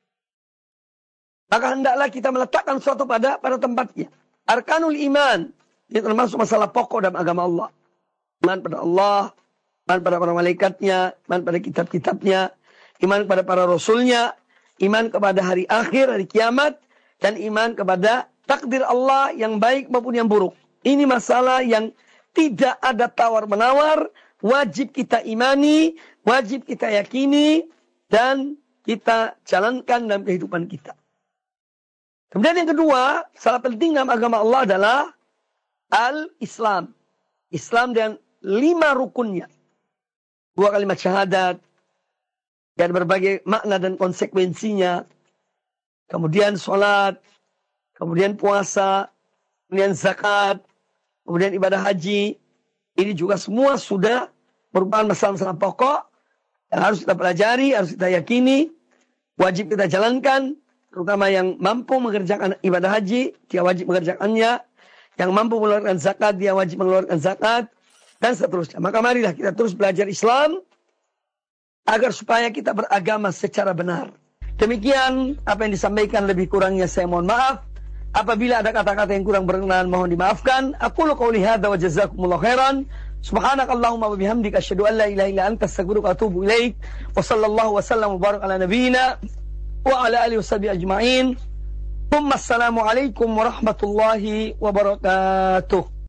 Maka hendaklah kita meletakkan suatu pada tempatnya. Arkanul iman, ini termasuk masalah pokok dalam agama Allah. Iman pada Allah, iman pada para malaikatnya, iman pada kitab-kitabnya, iman kepada para rasulnya, iman kepada hari akhir, hari kiamat, dan iman kepada takdir Allah yang baik maupun yang buruk. Ini masalah yang tidak ada tawar-menawar, wajib kita imani, wajib kita yakini, dan kita jalankan dalam kehidupan kita. Kemudian yang kedua, salah penting dalam agama Allah adalah al-Islam. Islam dengan 5 rukunnya. 2 kalimat syahadat, dan berbagai makna dan konsekuensinya. Kemudian sholat, kemudian puasa, kemudian zakat, kemudian ibadah haji. Ini juga semua sudah merupakan masalah-masalah pokok yang harus kita pelajari, harus kita yakini, wajib kita jalankan. Terutama yang mampu mengerjakan ibadah haji, dia wajib mengerjakannya. Yang mampu mengeluarkan zakat, dia wajib mengeluarkan zakat, dan seterusnya. Maka marilah kita terus belajar Islam, agar supaya kita beragama secara benar. Demikian apa yang disampaikan, lebih kurangnya saya mohon maaf. Apabila ada kata-kata yang kurang berkenan, mohon dimaafkan. Aqulu qouli hadza wa jazakumullahu khairan. Subhanakallahumma wa bihamdika asyhadu an la ilaha illa anta astaghfiruka wa atubu ilaik. Wa sallallahu wa sallam wa baraka ala nabiyyina wa ala alihi washabihi ajma'in. Assalamualaikum warahmatullahi wabarakatuh.